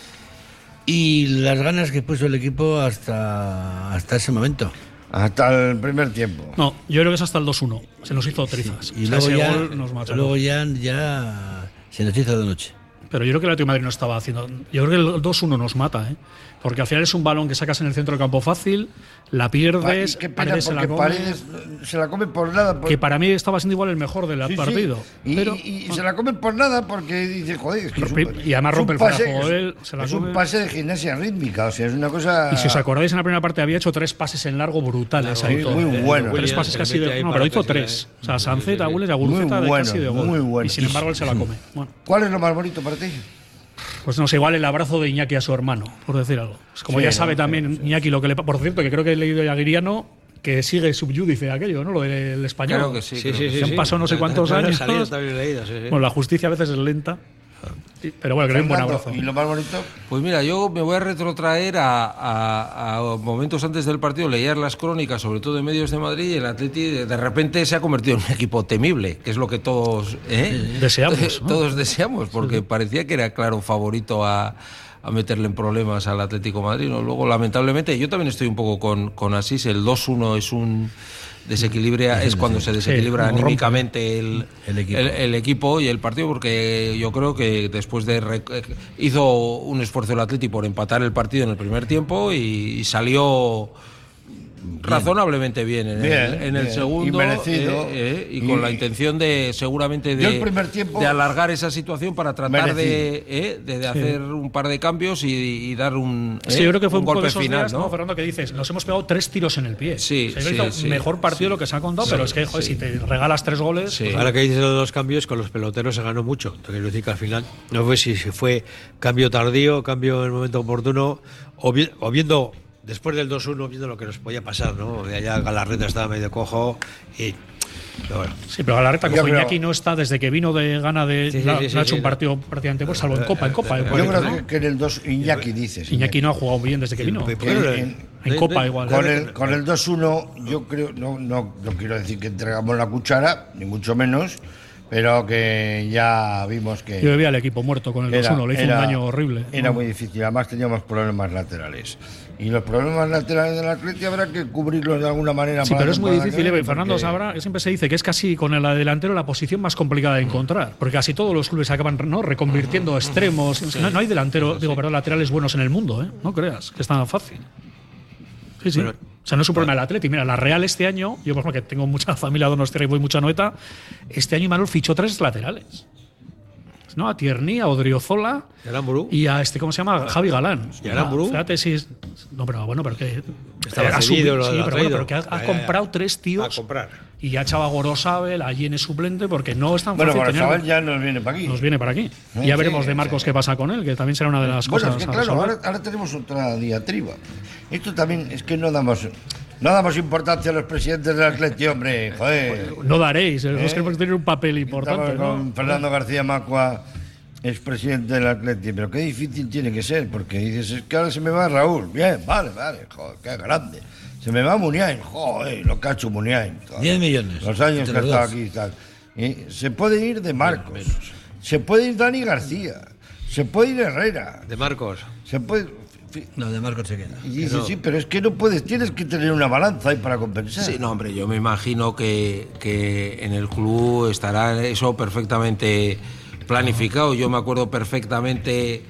Y las ganas que puso el equipo hasta ese momento. Hasta el primer tiempo. No, yo creo que es hasta el 2-1. Se nos hizo trizas. Sí. Y luego ya se nos hizo de noche. Pero yo creo que el Atlético de Madrid no estaba haciendo. Yo creo que el 2-1 nos mata, porque al final es un balón que sacas en el centro del campo fácil, la pierdes, qué pena, Paredes se la come. Paredes se la come por nada. Que para mí estaba siendo igual el mejor del partido. Y se la come por nada porque dice, joder, es que y además rompe el fuera de juego él. Es un pase de gimnasia rítmica, o sea, es una cosa. Y si os acordáis, en la primera parte había hecho 3 pases en largo brutales. Muy bueno. 3 pases casi de. No, pero hizo 3. O sea, Sanceta, Willes y Aguruceta de casi de gol. Muy bueno. Y sin embargo, él se la come. Bueno. ¿Cuál es lo más bonito para ti? Pues no sé, igual el abrazo de Iñaki a su hermano, por decir algo. Como ya sabe también Iñaki lo que le pasa. Por cierto, que creo que he leído a Guiriano que sigue subyúdice aquello, ¿no? Lo del español. Claro que sí. Se han pasado no sé cuántos años. Leído, Bueno, la justicia a veces es lenta. Pero bueno, creo que un buen abrazo. ¿Y lo más bonito? Pues mira, yo me voy a retrotraer a momentos antes del partido, leer las crónicas, sobre todo de medios de Madrid, y el Atleti de repente se ha convertido en un equipo temible, que es lo que todos deseamos, ¿no? Todos deseamos, porque parecía que era claro favorito a meterle en problemas al Atlético de Madrid, ¿no? Luego, lamentablemente, yo también estoy un poco con Asís. El 2-1 es un desequilibra, es cuando se desequilibra anímicamente el equipo y el partido, porque yo creo que después de hizo un esfuerzo el Atleti por empatar el partido en el primer tiempo y salió razonablemente bien en el segundo, y merecido, y con la intención de seguramente de alargar esa situación para tratar de hacer un par de cambios y dar un yo creo que fue un golpe poco esos final, días, ¿no? Fernando, que dices, nos hemos pegado 3 tiros en el pie. Sí, mejor partido de lo que se ha contado, pero es que joder, si te regalas 3 goles. Pues ahora que dices los cambios, con los peloteros se ganó mucho. Te quiero decir que al final no fue si fue cambio tardío, cambio en el momento oportuno, o viendo después del 2-1, viendo lo que nos podía pasar, ¿no? De allá Galarreta estaba medio cojo y... Pero bueno. Sí, pero Galarreta, como Iñaki no está desde que vino de gana de... no ha hecho un partido prácticamente bueno, salvo en Copa. Yo creo que en el 2 Iñaki dices. Iñaki no ha jugado bien desde que vino. En Copa igual. Con el 2-1 yo creo... No quiero decir que entregamos la cuchara, ni mucho menos, pero que ya vimos que... Yo veía al equipo muerto con el 2-1, le hizo un daño horrible. Era muy difícil, además teníamos problemas laterales. Y los problemas laterales del Atleti habrá que cubrirlos de alguna manera. Sí, pero es muy difícil, Fernando sabrá, siempre se dice que es casi con el delantero la posición más complicada de encontrar, porque casi todos los clubes acaban reconvirtiendo extremos. No hay delantero, laterales buenos en el mundo, no creas, que es tan fácil. Sí. Pero, o sea, no es un problema del Atleti. Mira, la Real este año, yo por ejemplo que tengo mucha familia donostiarra y voy mucha noeta, este año Imanol fichó 3 laterales. ¿No? A Tierney, a Odriozola y a ¿cómo se llama? Javi Galán. Fíjate si es... No, pero bueno, pero que... Estaba cedido, pero que ha comprado 3 tíos. A comprar. Y ha echado a Gorosabel, a Yene suplente, porque no es tan fácil. Bueno, Gorosabel ya nos viene para aquí. Nos viene para aquí. Y ya veremos de Marcos qué pasa con él, que también será una de las cosas. Es que, claro, ahora tenemos otra diatriba. Esto también es que no damos importancia a los presidentes del Atleti, hombre, joder. No daréis, es que tener un papel importante. Estamos con Fernando García Macua, expresidente del Atleti, pero qué difícil tiene que ser, porque dices, es que ahora se me va Raúl, bien, vale, joder, qué grande. Se me va Muniain, joder, lo que ha hecho Muniain. 10 millones. Los años que ha estado aquí y tal. Se puede ir de Marcos, se puede ir Dani García, se puede ir Herrera. De Marcos. Se puede... No, de Marcos se queda. Y dices, sí, pero es que no puedes, tienes que tener una balanza ahí para compensar. Sí, no, hombre, yo me imagino que en el club estará eso perfectamente planificado. Yo me acuerdo perfectamente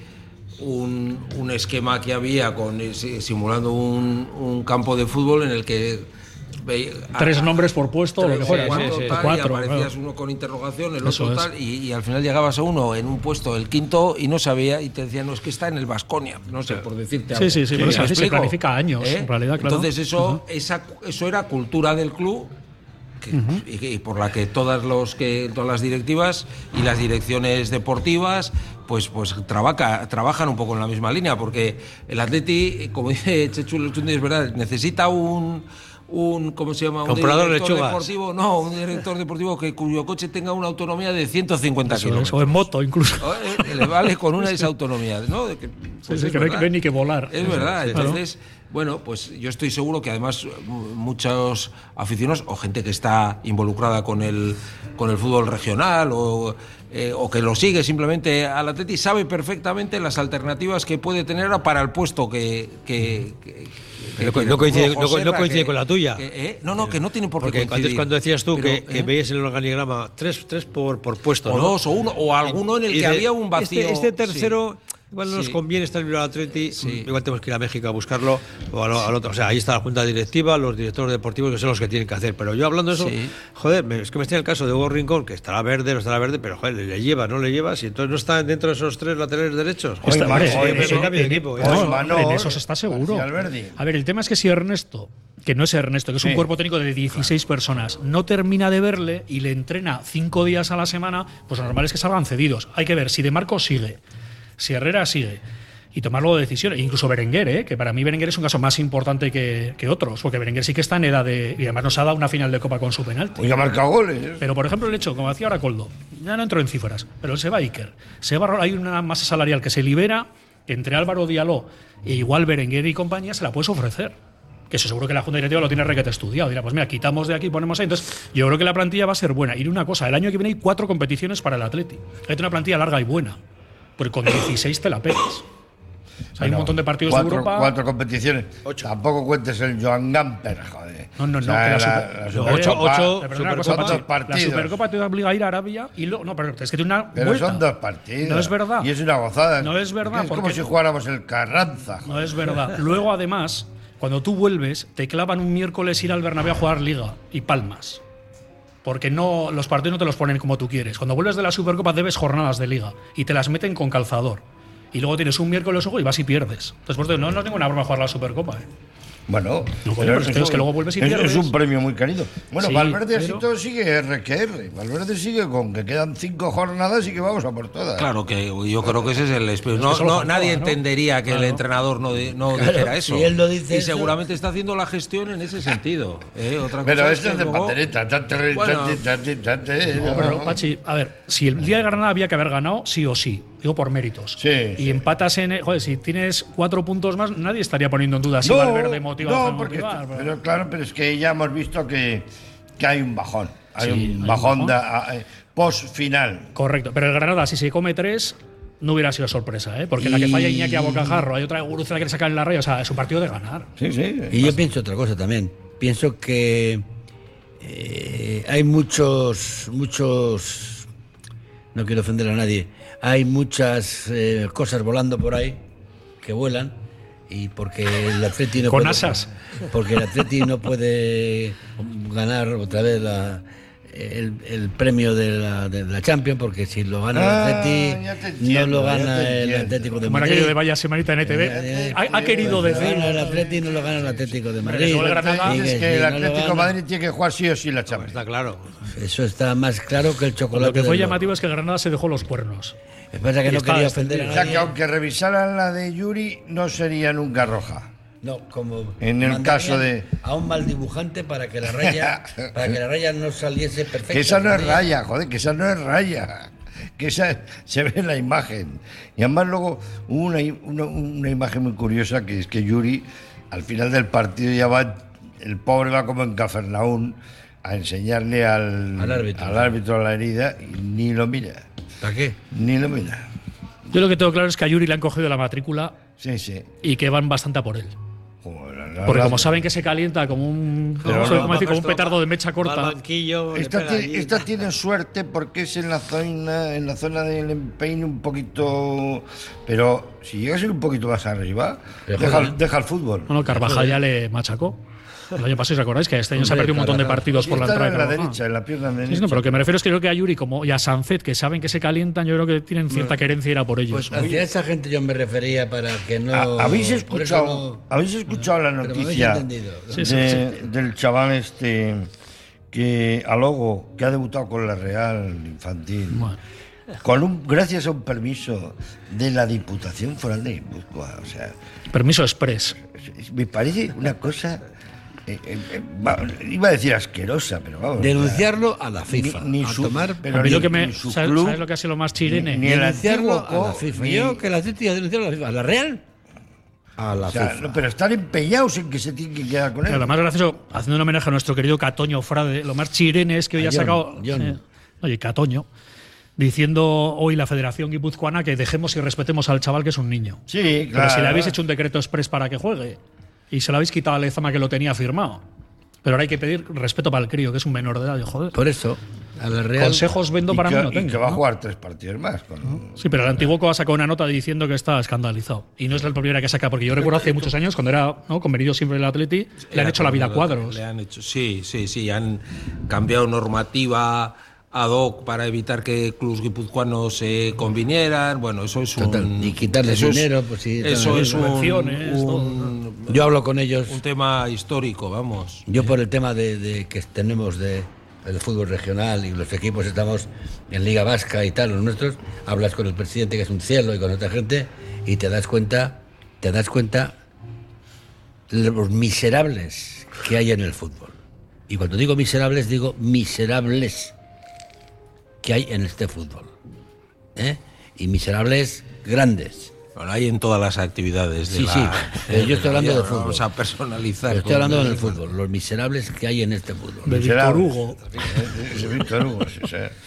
un esquema que había simulando un campo de fútbol en el que 3 nombres por puesto o lo que fuera. 4, aparecías uno con interrogación, el otro tal, y al final llegabas a uno en un puesto, el quinto, y no sabía, y te decían, no, es que está en el Baskonia, no sé, por decirte algo. Sí, pero así se planifica años, en realidad, claro. Entonces eso era cultura del club, y por la que todas las directivas y las direcciones deportivas pues trabajan un poco en la misma línea, porque el Atleti, como dice Chechu, es verdad, necesita un ¿cómo se llama? Comprador un director de deportivo, no, un director deportivo cuyo coche tenga una autonomía de 150 kilómetros. O en moto incluso. Le vale con una de esas autonomías, ¿no? Que no hay ni que volar. Es verdad, entonces... Bueno, pues yo estoy seguro que además muchos aficionados o gente que está involucrada con el fútbol regional o que lo sigue simplemente al Atleti sabe perfectamente las alternativas que puede tener para el puesto que no coincide con la tuya. Que no tiene por qué coincidir. Antes cuando decías tú que veías en el organigrama tres por puesto, o ¿no? 2 o 1 o alguno en el que había un vacío. Este tercero... Igual no nos conviene estar en el Atleti, igual tenemos que ir a México a buscarlo o al otro. O sea, ahí está la junta directiva, los directores deportivos, que son los que tienen que hacer. Pero yo hablando de eso, joder, es que me estoy en el caso de Hugo Rincón, que estará verde, no estará verde, pero joder, le lleva, no le lleva, si entonces no está dentro de esos 3 laterales derechos. En eso se está seguro. A ver, el tema es que si Ernesto, que no es Ernesto, que es un cuerpo técnico de 16 personas, no termina de verle y le entrena 5 días a la semana, pues lo normal es que salgan cedidos. Hay que ver si De Marcos sigue, si Herrera sigue, y tomar luego decisiones. Incluso Berenguer, que para mí Berenguer es un caso más importante que otros, porque Berenguer sí que está en edad de... Y además nos ha dado una final de Copa con su penalti. Oye, ha marcado goles. Pero, por ejemplo, el hecho, como decía ahora Koldo, ya no entro en cifras, pero se va Iker. Hay una masa salarial que se libera, que entre Álvaro Diallo e igual Berenguer y compañía se la puedes ofrecer. Que eso seguro que la Junta Directiva lo tiene requete estudiado. Dirá, pues mira, quitamos de aquí, ponemos ahí. Entonces, yo creo que la plantilla va a ser buena. Y una cosa, el año que viene hay 4 competiciones para el Atleti. Hay una plantilla larga y buena. Porque con 16 te la pegas. O sea, hay un montón de partidos de Europa. 4 competiciones. 8. Tampoco cuentes el Joan Gamper, joder. No, o sea, la partidos. La Supercopa te obliga a ir a Arabia y no, pero es que tiene una Pero vuelta. son 2 partidos. No es verdad. Y es una gozada. No es verdad. Es como si jugáramos el Carranza. No es verdad. Luego, además, cuando tú vuelves, te clavan un miércoles ir al Bernabéu a jugar Liga y palmas. Porque los partidos no te los ponen como tú quieres. Cuando vuelves de la Supercopa debes jornadas de Liga y te las meten con calzador. Y luego tienes un miércoles y vas y pierdes. Después no es ninguna broma jugar la Supercopa. Bueno, pero es que luego vuelves y pierdes. Es un premio muy querido. Bueno, Sí, Valverde pero... así todo sigue RQR. Valverde sigue con que quedan 5 jornadas y que vamos a por todas. Claro, que yo creo que ese es el espíritu. Nadie entendería que el entrenador no dijera eso. Si él lo dice y seguramente está haciendo la gestión en ese sentido. Otra pero cosa esto es de luego... pandereta. Pero, Pachi, a ver, si el día de Granada había que haber ganado, sí o sí. Digo por méritos. Sí, empatas en. Joder, si tienes 4 puntos más, nadie estaría poniendo en duda si Valverde motiva o no motivar. Pero claro, pero es que ya hemos visto que hay un bajón. Hay un bajón post-final. Correcto, pero el Granada, si se come 3, no hubiera sido sorpresa, porque la que falla Iñaki a bocajarro, hay otra Guruceta que saca en la raya, o sea, es un partido de ganar. Sí. Y yo pienso otra cosa también. Pienso que hay muchos. No quiero ofender a nadie. Hay muchas cosas volando por ahí que vuelan y porque el Atleti no con puede, asas. Porque el Atleti no puede ganar otra vez el premio de la Champions, porque si lo gana el Atleti no lo gana el Atlético de Madrid. Como de vaya semanita en ETV. Ha querido decir. El Atleti no lo gana el Atlético de Madrid. Es que el Atlético de Madrid tiene que jugar sí o sí la Champions. Está claro. Eso está más claro que el chocolate. Lo que fue llamativo es que Granada se dejó los cuernos. Es verdad que no quería ofender a nadie. O sea, que aunque revisaran la de Yuri, no sería nunca roja. No, como en el caso de a un mal dibujante para que la raya no saliese perfecta. Que esa no es raya, joder, que esa no es raya. Que esa se ve en la imagen. Y además luego hubo una imagen muy curiosa, que es que Yuri al final del partido ya el pobre va como en Cafarnaún a enseñarle al árbitro la herida y ni lo mira. ¿Para qué? Ni lo mira. Yo lo que tengo claro es que a Yuri le han cogido la matrícula y que van bastante a por él. Porque como saben que se calienta como un petardo de mecha corta. Esta tiene suerte porque es en la zona del empeine un poquito. Pero si llega a ser un poquito más arriba, deja el fútbol. Bueno, Carvajal ya le machacó. El año pasado, ¿os acordáis? Que este año se ha perdido un montón de partidos por la entrada. En la derecha, en la pierna derecha. Sí, no, pero lo que me refiero es que creo que a Yuri y a Sancet, que saben que se calientan, yo creo que tienen cierta querencia ir a por ellos. Pues hacia esa gente yo me refería para que no. ¿Habéis escuchado la noticia del chaval que a Logo, que ha debutado con la Real Infantil? Bueno. Gracias a un permiso de la Diputación Foral de Guipúzcoa. O sea, permiso express. Me parece una cosa. Iba a decir asquerosa, pero vamos. Denunciarlo a la FIFA. ¿Sabes lo que ha sido lo más chirene? Ni denunciarlo a la FIFA. Yo que la Atleti iba a denunciarlo a la FIFA. ¿A la Real? A la FIFA. No, pero están empeñados en que se tienen que quedar con él. Pero lo más gracioso, haciendo un homenaje a nuestro querido Catoño Frade, lo más chirene es que hoy ha sacado. Oye, Catoño. Diciendo hoy la Federación Guipuzcoana que dejemos y respetemos al chaval que es un niño. Sí, claro. Pero si le habéis hecho un decreto express para que juegue y se lo habéis quitado a Lezama que lo tenía firmado. Pero ahora hay que pedir respeto para el crío, que es un menor de edad, joder. Por eso, a la Real. Consejos vendo para mí no tengo. Y que va a jugar 3 partidos más. Sí, pero el Antiguoco ha sacado una nota diciendo que está escandalizado. Y no es la primera que saca, porque yo recuerdo hace muchos años, cuando era convenido siempre el Atleti, le han hecho la vida a cuadros. Le han hecho, sí, han cambiado normativa ad hoc para evitar que clubs guipuzcoanos se convinieran. Bueno, eso es y quitarles dinero, pues sí. Eso es yo hablo con ellos. Un tema histórico, vamos. Yo por el tema de que tenemos el fútbol regional y los equipos estamos en Liga Vasca y tal, los nuestros, hablas con el presidente que es un cielo y con otra gente y te das cuenta los miserables que hay en el fútbol. Y cuando digo miserables, digo miserables que hay en este fútbol. Y miserables grandes. Bueno, hay en todas las actividades de Sí, sí. Yo estoy hablando de fútbol. Vamos a personalizar. Estoy hablando del fútbol, los miserables que hay en este fútbol. De Víctor Hugo. Víctor Hugo, sí,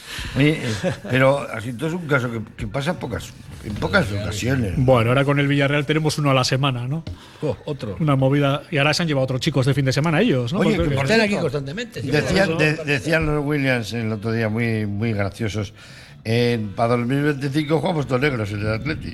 pero así todo es un caso que pasa en pocas ocasiones. Bueno, ahora con el Villarreal tenemos uno a la semana, ¿no? Otro. Una movida. Y ahora se han llevado otros chicos de fin de semana ellos, ¿no? Oye, Porque que Están aquí constantemente. Decían los Williams el otro día, muy, muy graciosos, para 2025 jugamos todos negros en el Atleti.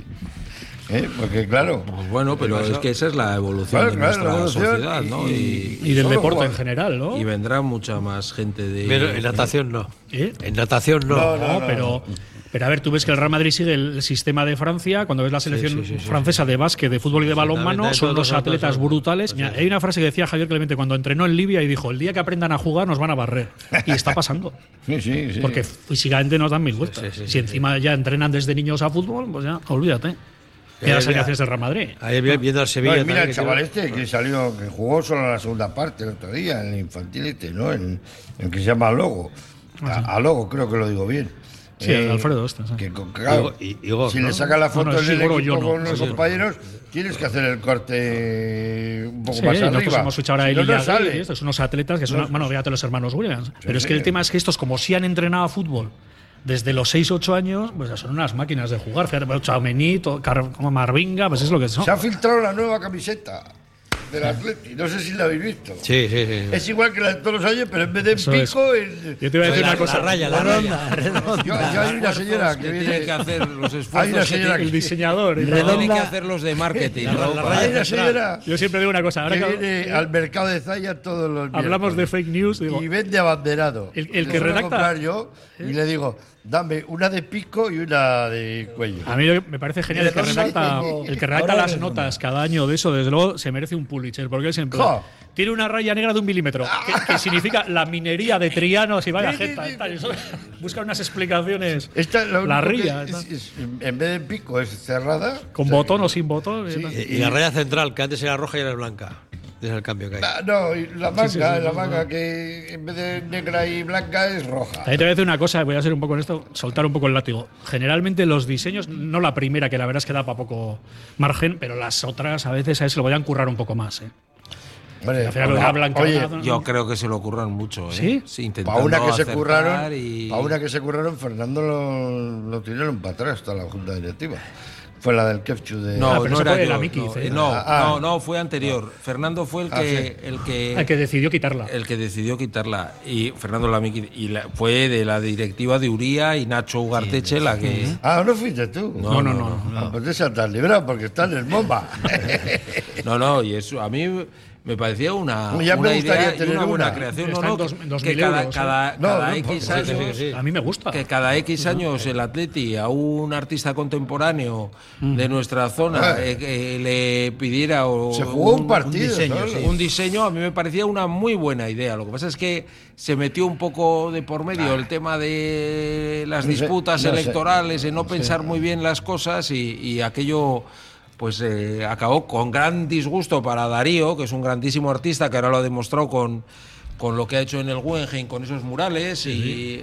Porque claro. Pues bueno, pero es que esa es la evolución de nuestra sociedad, ¿no? Y del deporte en general, ¿no? Y vendrá mucha más gente de. Pero en natación no. ¿Eh? En natación no. No, pero a ver, tú ves que el Real Madrid sigue el sistema de Francia. Cuando ves la selección francesa de básquet, de fútbol y de balonmano, son dos atletas brutales. Mira, hay una frase que decía Javier Clemente cuando entrenó en Libia y dijo: el día que aprendan a jugar nos van a barrer. Y está pasando. Sí. Porque físicamente nos dan mil vueltas. Si encima ya entrenan desde niños a fútbol, pues ya, olvídate. Y las alineaciones del Real Madrid. Ahí viendo al Sevilla. Mira el chaval que salió, que jugó solo en la segunda parte el otro día, en el infantil ¿no? En que se llama Logo. A Logo, creo que lo digo bien. Sí, Alfredo sí. Que claro, Igor, si ¿no? le saca la foto del equipo con los sí, compañeros, tienes que hacer el corte un poco sí, más arriba. nosotros hemos fichado ahora a no Elia, estos son unos atletas que son, bueno, fíjate los hermanos Williams. Pero es que el tema es que estos, como sí han entrenado a fútbol desde los 6-8 años, pues son unas máquinas de jugar. Fíjate, Chaumení, como Marvinga, pues es lo que son. Se ha filtrado la nueva camiseta del Atleti, no sé si la habéis visto. Sí. Es igual que la de todos los años, pero en vez de Eso pico. Yo te voy a decir una cosa. La raya. Yo hay una señora que tiene que hacer los esfuerzos. Hay una señora El diseñador. Tiene que hacer los de marketing. Hay una señora Yo siempre digo una cosa. Ahora que viene al mercado de Zaya todos los días. Hablamos de fake news. Digo, y vende abanderado. El que Le suelo redacta. comprar yo y le digo, dame una de pico y una de cuello. A mí me parece genial el que redacta las notas cada año de eso, desde luego, se merece un Pulitzer, porque es en plan, tiene una raya negra de 1 milímetro, que significa la minería de Trianos y vaya jeta. Busca unas explicaciones. La ría. En vez de pico es cerrada. Con botón o sin botón. Y la raya central, que antes era roja y ahora es blanca. Es el cambio que hay. No, y la manga, que en vez de negra y blanca es roja. También te voy a decir una cosa, voy a hacer un poco en esto, soltar un poco el látigo. Generalmente los diseños, no la primera, que la verdad es que da para poco margen, pero las otras a veces se lo vayan a currar un poco más. Vale, yo creo que se lo ocurran mucho. ¿Sí? Para una que se curraron, Fernando lo tiraron para atrás toda la junta directiva. Fue la del Kepchu de. No, pero no era la yo. Miki, No, fue anterior. Fernando fue el que decidió quitarla. El que decidió quitarla. Y Fernando Lamiki. Y fue de la directiva de Uría y Nacho Ugarteche la que. ¿no fuiste tú? No. Pues esa te has librado porque está en el MOMA. No, y eso a mí me parecía una idea y una buena creación. Que cada X años, a mí me gusta. Que cada X años el Atleti a un artista contemporáneo de nuestra zona le pidiera se jugó un partido, un diseño, a mí me parecía una muy buena idea. Lo que pasa es que se metió un poco de por medio el tema de las disputas electorales, de no pensar muy bien las cosas y aquello pues acabó con gran disgusto para Darío, que es un grandísimo artista que ahora lo ha demostrado con lo que ha hecho en el Guggenheim, con esos murales y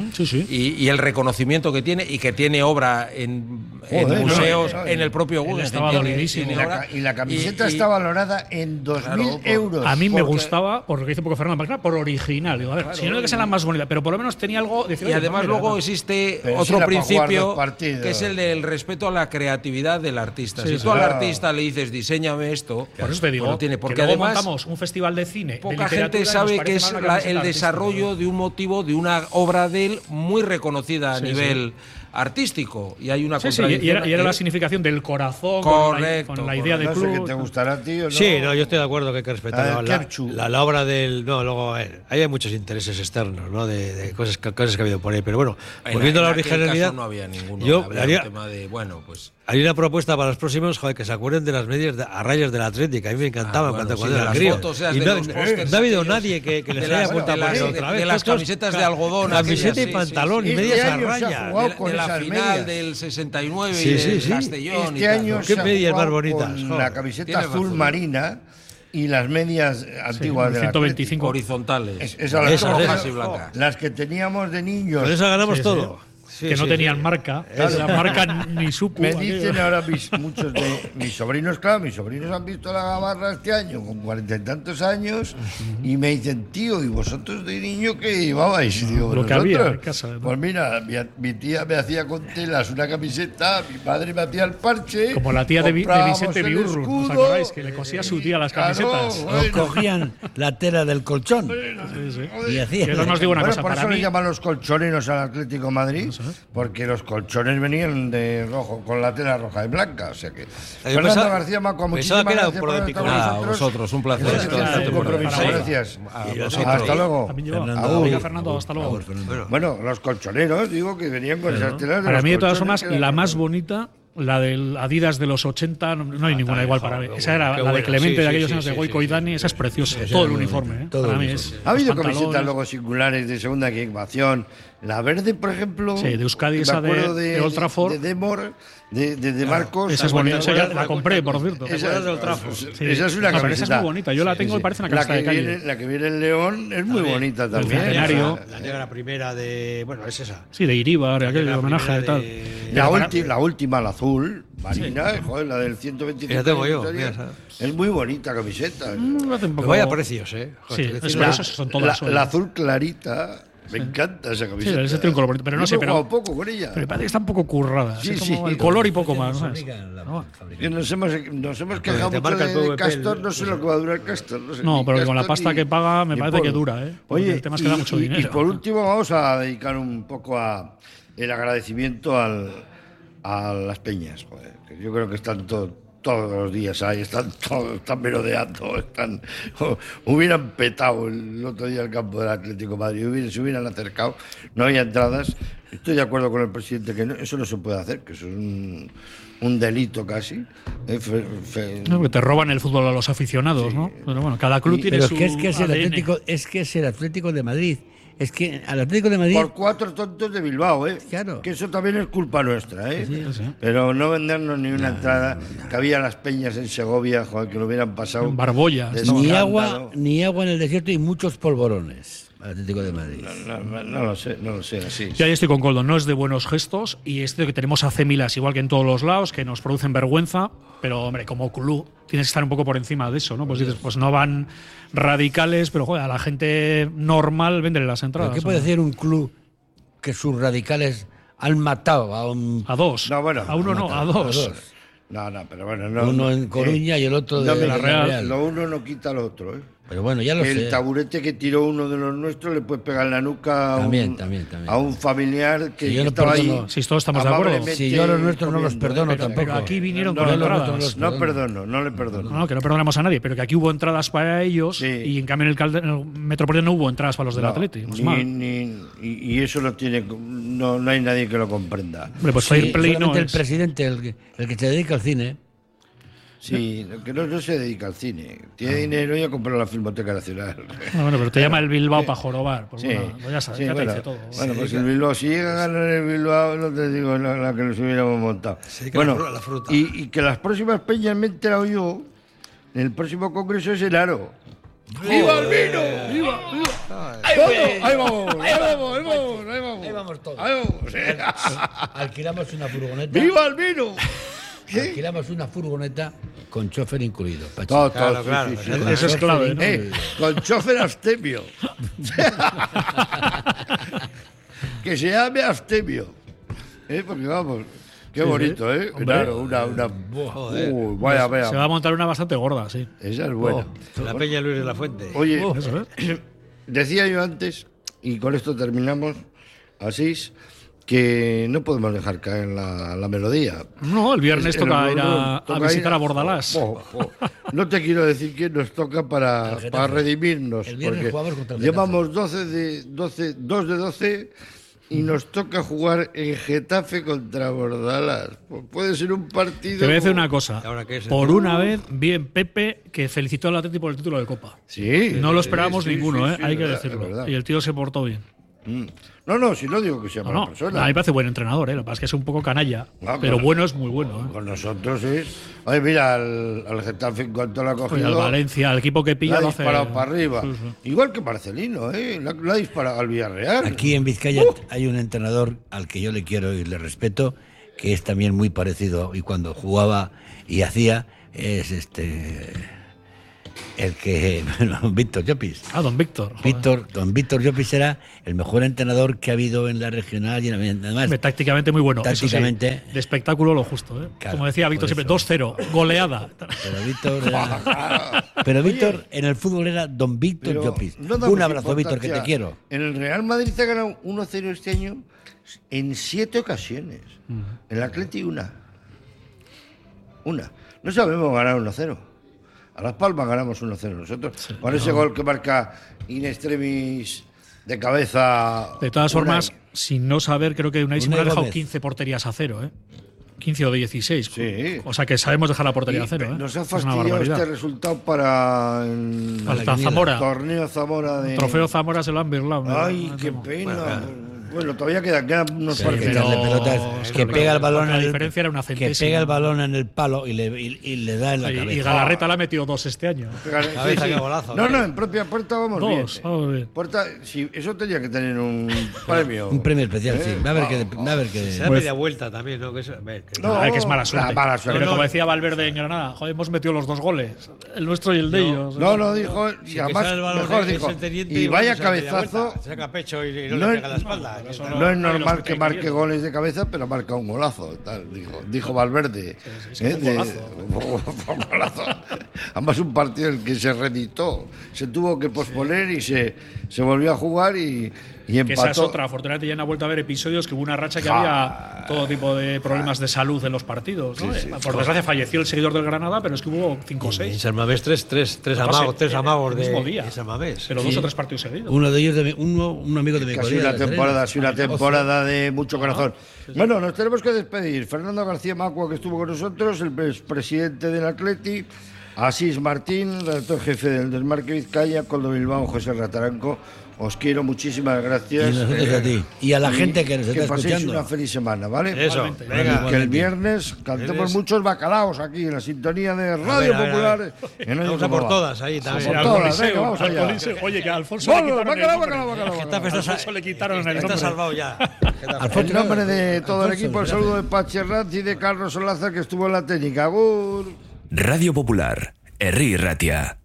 el reconocimiento que tiene y que tiene obra en museos, en el propio Guggenheim. Estaba dolidísimo. Y la camiseta está valorada en 2.000 euros. A mí me gustaba, por lo que dice un poco Fernando, por original. Digo, a ver, si no es que sea la más bonita, pero por lo menos tenía algo. Y además luego existe otro principio, que es el del respeto a la creatividad del artista. Si tú al artista le dices, diseñame esto, por eso te digo, lo tiene. Porque luego además montamos un festival de cine. Poca gente sabe que es el desarrollo de un motivo, de una obra de él muy reconocida a nivel artístico. Y hay una contradicción. Y era la significación del corazón, correcto, con la idea del club. No sé qué te gustará a ti o no. Sí, yo estoy de acuerdo que hay que respetar la obra del. No, luego ahí hay muchos intereses externos, ¿no? De cosas que ha habido por ahí. Pero bueno, volviendo a la originalidad. No había ninguno. Yo había un tema de, hay una propuesta para los próximos, que se acuerden de las medias a rayas del Atlético. A mí me encantaban cuando era crío. Y no ha habido nadie que les haya apuntado por otra vez. De las camisetas de algodón. Camiseta y pantalón y medias a raya. De la final del 69 y del Castellón. Este año qué medias más bonitas. Con la camiseta azul marina y las medias antiguas de 125 horizontales. Esas rojas y blancas. Las que teníamos de niños. Con eso ganamos todo. que no tenían marca. La marca ni supo. Me dicen ahora muchos de mis sobrinos, claro, mis sobrinos han visto la Gamarra este año con 40 y tantos años y me dicen, tío, ¿y vosotros de niño qué llevabais? Y digo, lo que había en casa, ¿no? Pues mira, mi tía me hacía con telas una camiseta, mi padre me hacía el parche. Como la tía de Vicente Biurru, ¿os acordáis? Que le cosía a su tía las camisetas. Bueno. Cogían la tela del colchón. Y hacían. Yo os digo una cosa, por para eso mí, le llaman los colchoneros al Atlético de Madrid, porque los colchones venían de rojo, con la tela roja y blanca. O sea que. Fernando García Maco, muchísimas gracias por estar con nosotros. Vosotros, un placer. Gracias. Hasta luego. Fernando, hasta luego. Bueno, los colchoneros, digo que venían con esas telas. Para mí, de todas formas, la más bonita. La del Adidas de los 80, no hay ninguna igual para mí. Esa era la de Clemente de aquellos años de Goico y Dani, esa es preciosa. Todo el uniforme, para mí es. Ha habido camisetas luego singulares de segunda equipación. La verde, por ejemplo. Sí, de Euskadi, esa de Old Trafford. De Demor, de Marcos. Esa es bonita. Esa la compré, por cierto. Esa es de Old Trafford. Esa es una camiseta. Esa es muy bonita. Yo la tengo y parece una camiseta de calle. La que viene en León es muy bonita también. La negra primera de. Bueno, es esa. Sí, de Iribar, aquel homenaje y tal. La última, la azul. Marina, joder, la del 125. La tengo yo. Es muy bonita camiseta. Vaya precios, Joder, sí, son todas. La azul clarita. Me encanta esa camiseta. Sí, ese tiene un color bonito, pero no sé, pero poco con ella. Pero parece que está un poco currada, como el color y poco más. Nos hemos quejado mucho de Castor, no sé lo que va a durar Castor. No, pero con la pasta que paga me parece que dura, Oye, el tema es que da mucho dinero. Y por último vamos a dedicar un poco a el agradecimiento a las peñas, joder, que yo creo que están todos los días ahí, están merodeando, hubieran petado el otro día el campo del Atlético de Madrid, se hubieran acercado, no había entradas. Estoy de acuerdo con el presidente que eso no se puede hacer, que eso es un delito casi. No, que te roban el fútbol a los aficionados, ¿no? Pero bueno, cada club tiene su es que es el Atlético de Madrid. Es que al Atlético de Madrid. Por 4 tontos de Bilbao, Claro. Que eso también es culpa nuestra, Sí. Pero no vendernos ni una entrada. Que había las peñas en Segovia, joder, que lo hubieran pasado. En Barbolla. Ni agua en el desierto y muchos polvorones. Atlético de Madrid. No lo sé, así. Yo ahí estoy con Coldo, no es de buenos gestos y es de que tenemos acémilas igual que en todos los lados, que nos producen vergüenza, pero hombre, como club tienes que estar un poco por encima de eso, ¿no? Pues dices, pues no van radicales, pero joder, a la gente normal véndele las entradas. ¿Pero qué puede hacer un club que sus radicales han matado a dos? No, bueno, a uno no, a dos. No, pero bueno, no. Uno en Coruña y el otro de la Real. Lo uno no quita lo otro, Pero bueno, ya lo sé. El taburete que tiró uno de los nuestros le puede pegar en la nuca a un familiar que estaba ahí. Si todos estamos de acuerdo. Si yo a los nuestros no los perdono tampoco. Pero aquí vinieron con entradas. No le perdono. No, que no perdonamos a nadie, pero que aquí hubo entradas para ellos y en cambio en el Metropolitano no hubo entradas para los del Atleti. Y eso no hay nadie que lo comprenda. Hombre, pues Fair Play no es. El presidente, el que se dedica al cine. Sí, que no se dedica al cine. Tiene dinero y ha comprado la Filmoteca Nacional. Bueno, pero te llama el Bilbao para jorobar. Pues sí, pues ya sabes, ya te dice todo. Bueno, pues el Bilbao, si llega a ganar el Bilbao, no te digo la que nos hubiéramos montado. Bueno, la fruta. Y que las próximas peñas, me he enterado yo, en el próximo congreso es el Aro. ¡Viva el vino! ¡Viva! Ahí vamos todos. Alquilamos una furgoneta. ¡Viva el vino! Alquilamos una furgoneta con chofer incluido. Todo, claro. Sí. Eso es clave, ¿no? Con chofer abstemio. Que se llame abstemio. Porque vamos, qué bonito, ¿eh? Claro, vaya. Se va a montar una bastante gorda, sí. Esa es buena. La Peña Luis de la Fuente. Oye, decía yo antes, y con esto terminamos, Asís, que no podemos dejar caer la melodía. No, el viernes toca ir a visitar a Bordalás. No te quiero decir que nos toca para redimirnos, porque llevamos 2 de 12 y nos toca jugar en Getafe contra Bordalás. Puede ser un partido. Te voy a decir una cosa. Por una vez, bien Pepe, que felicitó al Atlético por el título de Copa. Sí. No lo esperábamos ninguno, sí, hay que verdad, decirlo. verdad. Y el tío se portó bien. No, si no digo que sea mala persona. A mí me parece buen entrenador, Lo que pasa es que es un poco canalla. Pero bueno, es muy bueno. Con nosotros es. Oye, mira, al Getafe en cuanto lo ha cogido. Al Valencia, al equipo que pilla lo ha disparado para arriba. Sí. Igual que Marcelino, lo ha disparado al Villarreal. Aquí en Vizcaya hay un entrenador al que yo le quiero y le respeto, que es también muy parecido, y cuando jugaba y hacía, es el que... Víctor Llopis. Don Víctor. Don Víctor Llopis era el mejor entrenador que ha habido en la regional y además... Tácticamente muy bueno. Tácticamente. Sí, de espectáculo lo justo, Claro, como decía Víctor siempre, 2-0, goleada. Pero Víctor en el fútbol era Don Víctor Llopis. Un abrazo, Víctor, que te quiero. En el Real Madrid se ha ganado 1-0 este año en 7 ocasiones. En el Atleti una. No sabemos ganar 1-0. A Las Palmas ganamos 1-0 nosotros. Con ese gol que marca in extremis de cabeza. De todas formas, sin no saber, creo que Unai Simón ha dejado 15 porterías a 0, 15 o 16. Sí. O sea que sabemos dejar la portería a 0. Nos ha fastidiado este resultado para el Zamora. Torneo Zamora de... El trofeo Zamora se lo han birlado. Ay, qué pena. Bueno, todavía quedan unos partidos. Pelotas que pega el balón la diferencia era una centésima. Que pega el balón en el palo y le da en la cabeza. Y Galarreta le ha metido 2 este año. No, en propia puerta vamos bien. Puerta, sí, eso tenía que tener un premio. Un premio especial, sí. Va a ver que se da media vuelta también, ¿no? Que es mala suerte. Pero como decía Valverde en Granada, hemos metido los 2 goles. El nuestro y el de ellos. No, dijo, y además mejor dijo. Y vaya cabezazo. Saca pecho y no le pega la espalda. No es normal que marque goles de cabeza, pero marca un golazo. Dijo Valverde. Un golazo. Además, un partido en el que se reeditó. Se tuvo que posponer y se volvió a jugar y empató. Que esa es otra. Afortunadamente ya han vuelto a haber episodios que hubo una racha que había todo tipo de problemas de salud en los partidos. ¿no? Por desgracia falleció el seguidor del Granada, pero es que hubo 5 o 6. En San Mamés 3 amagos mismo día. San Mamés. Pero 2 o 3 partidos seguidos. Uno de ellos, un amigo de mi colega. Una temporada de mucho corazón. Bueno, nos tenemos que despedir. Fernando García Macua, que estuvo con nosotros, el presidente del Atleti, Asís Martín, redactor jefe del Desmarque Vizcaya, Coldo Bilbao, José Rataranco. Os quiero, muchísimas gracias. Y nosotros a ti. Y a la gente que nos está escuchando. Que paséis una feliz semana, ¿vale? Eso. Venga, que el viernes cantemos muchos bacalaos aquí en la sintonía de Radio Popular. Vamos a por todas ahí también. Vamos allá. Oye, que a Alfonso le quitaron el nombre. Está salvado ya. En nombre de todo el equipo, el saludo de Patxi Herranz y de Carlos Olaza, que estuvo en la técnica. Agur. Radio Popular, Herri Ratia.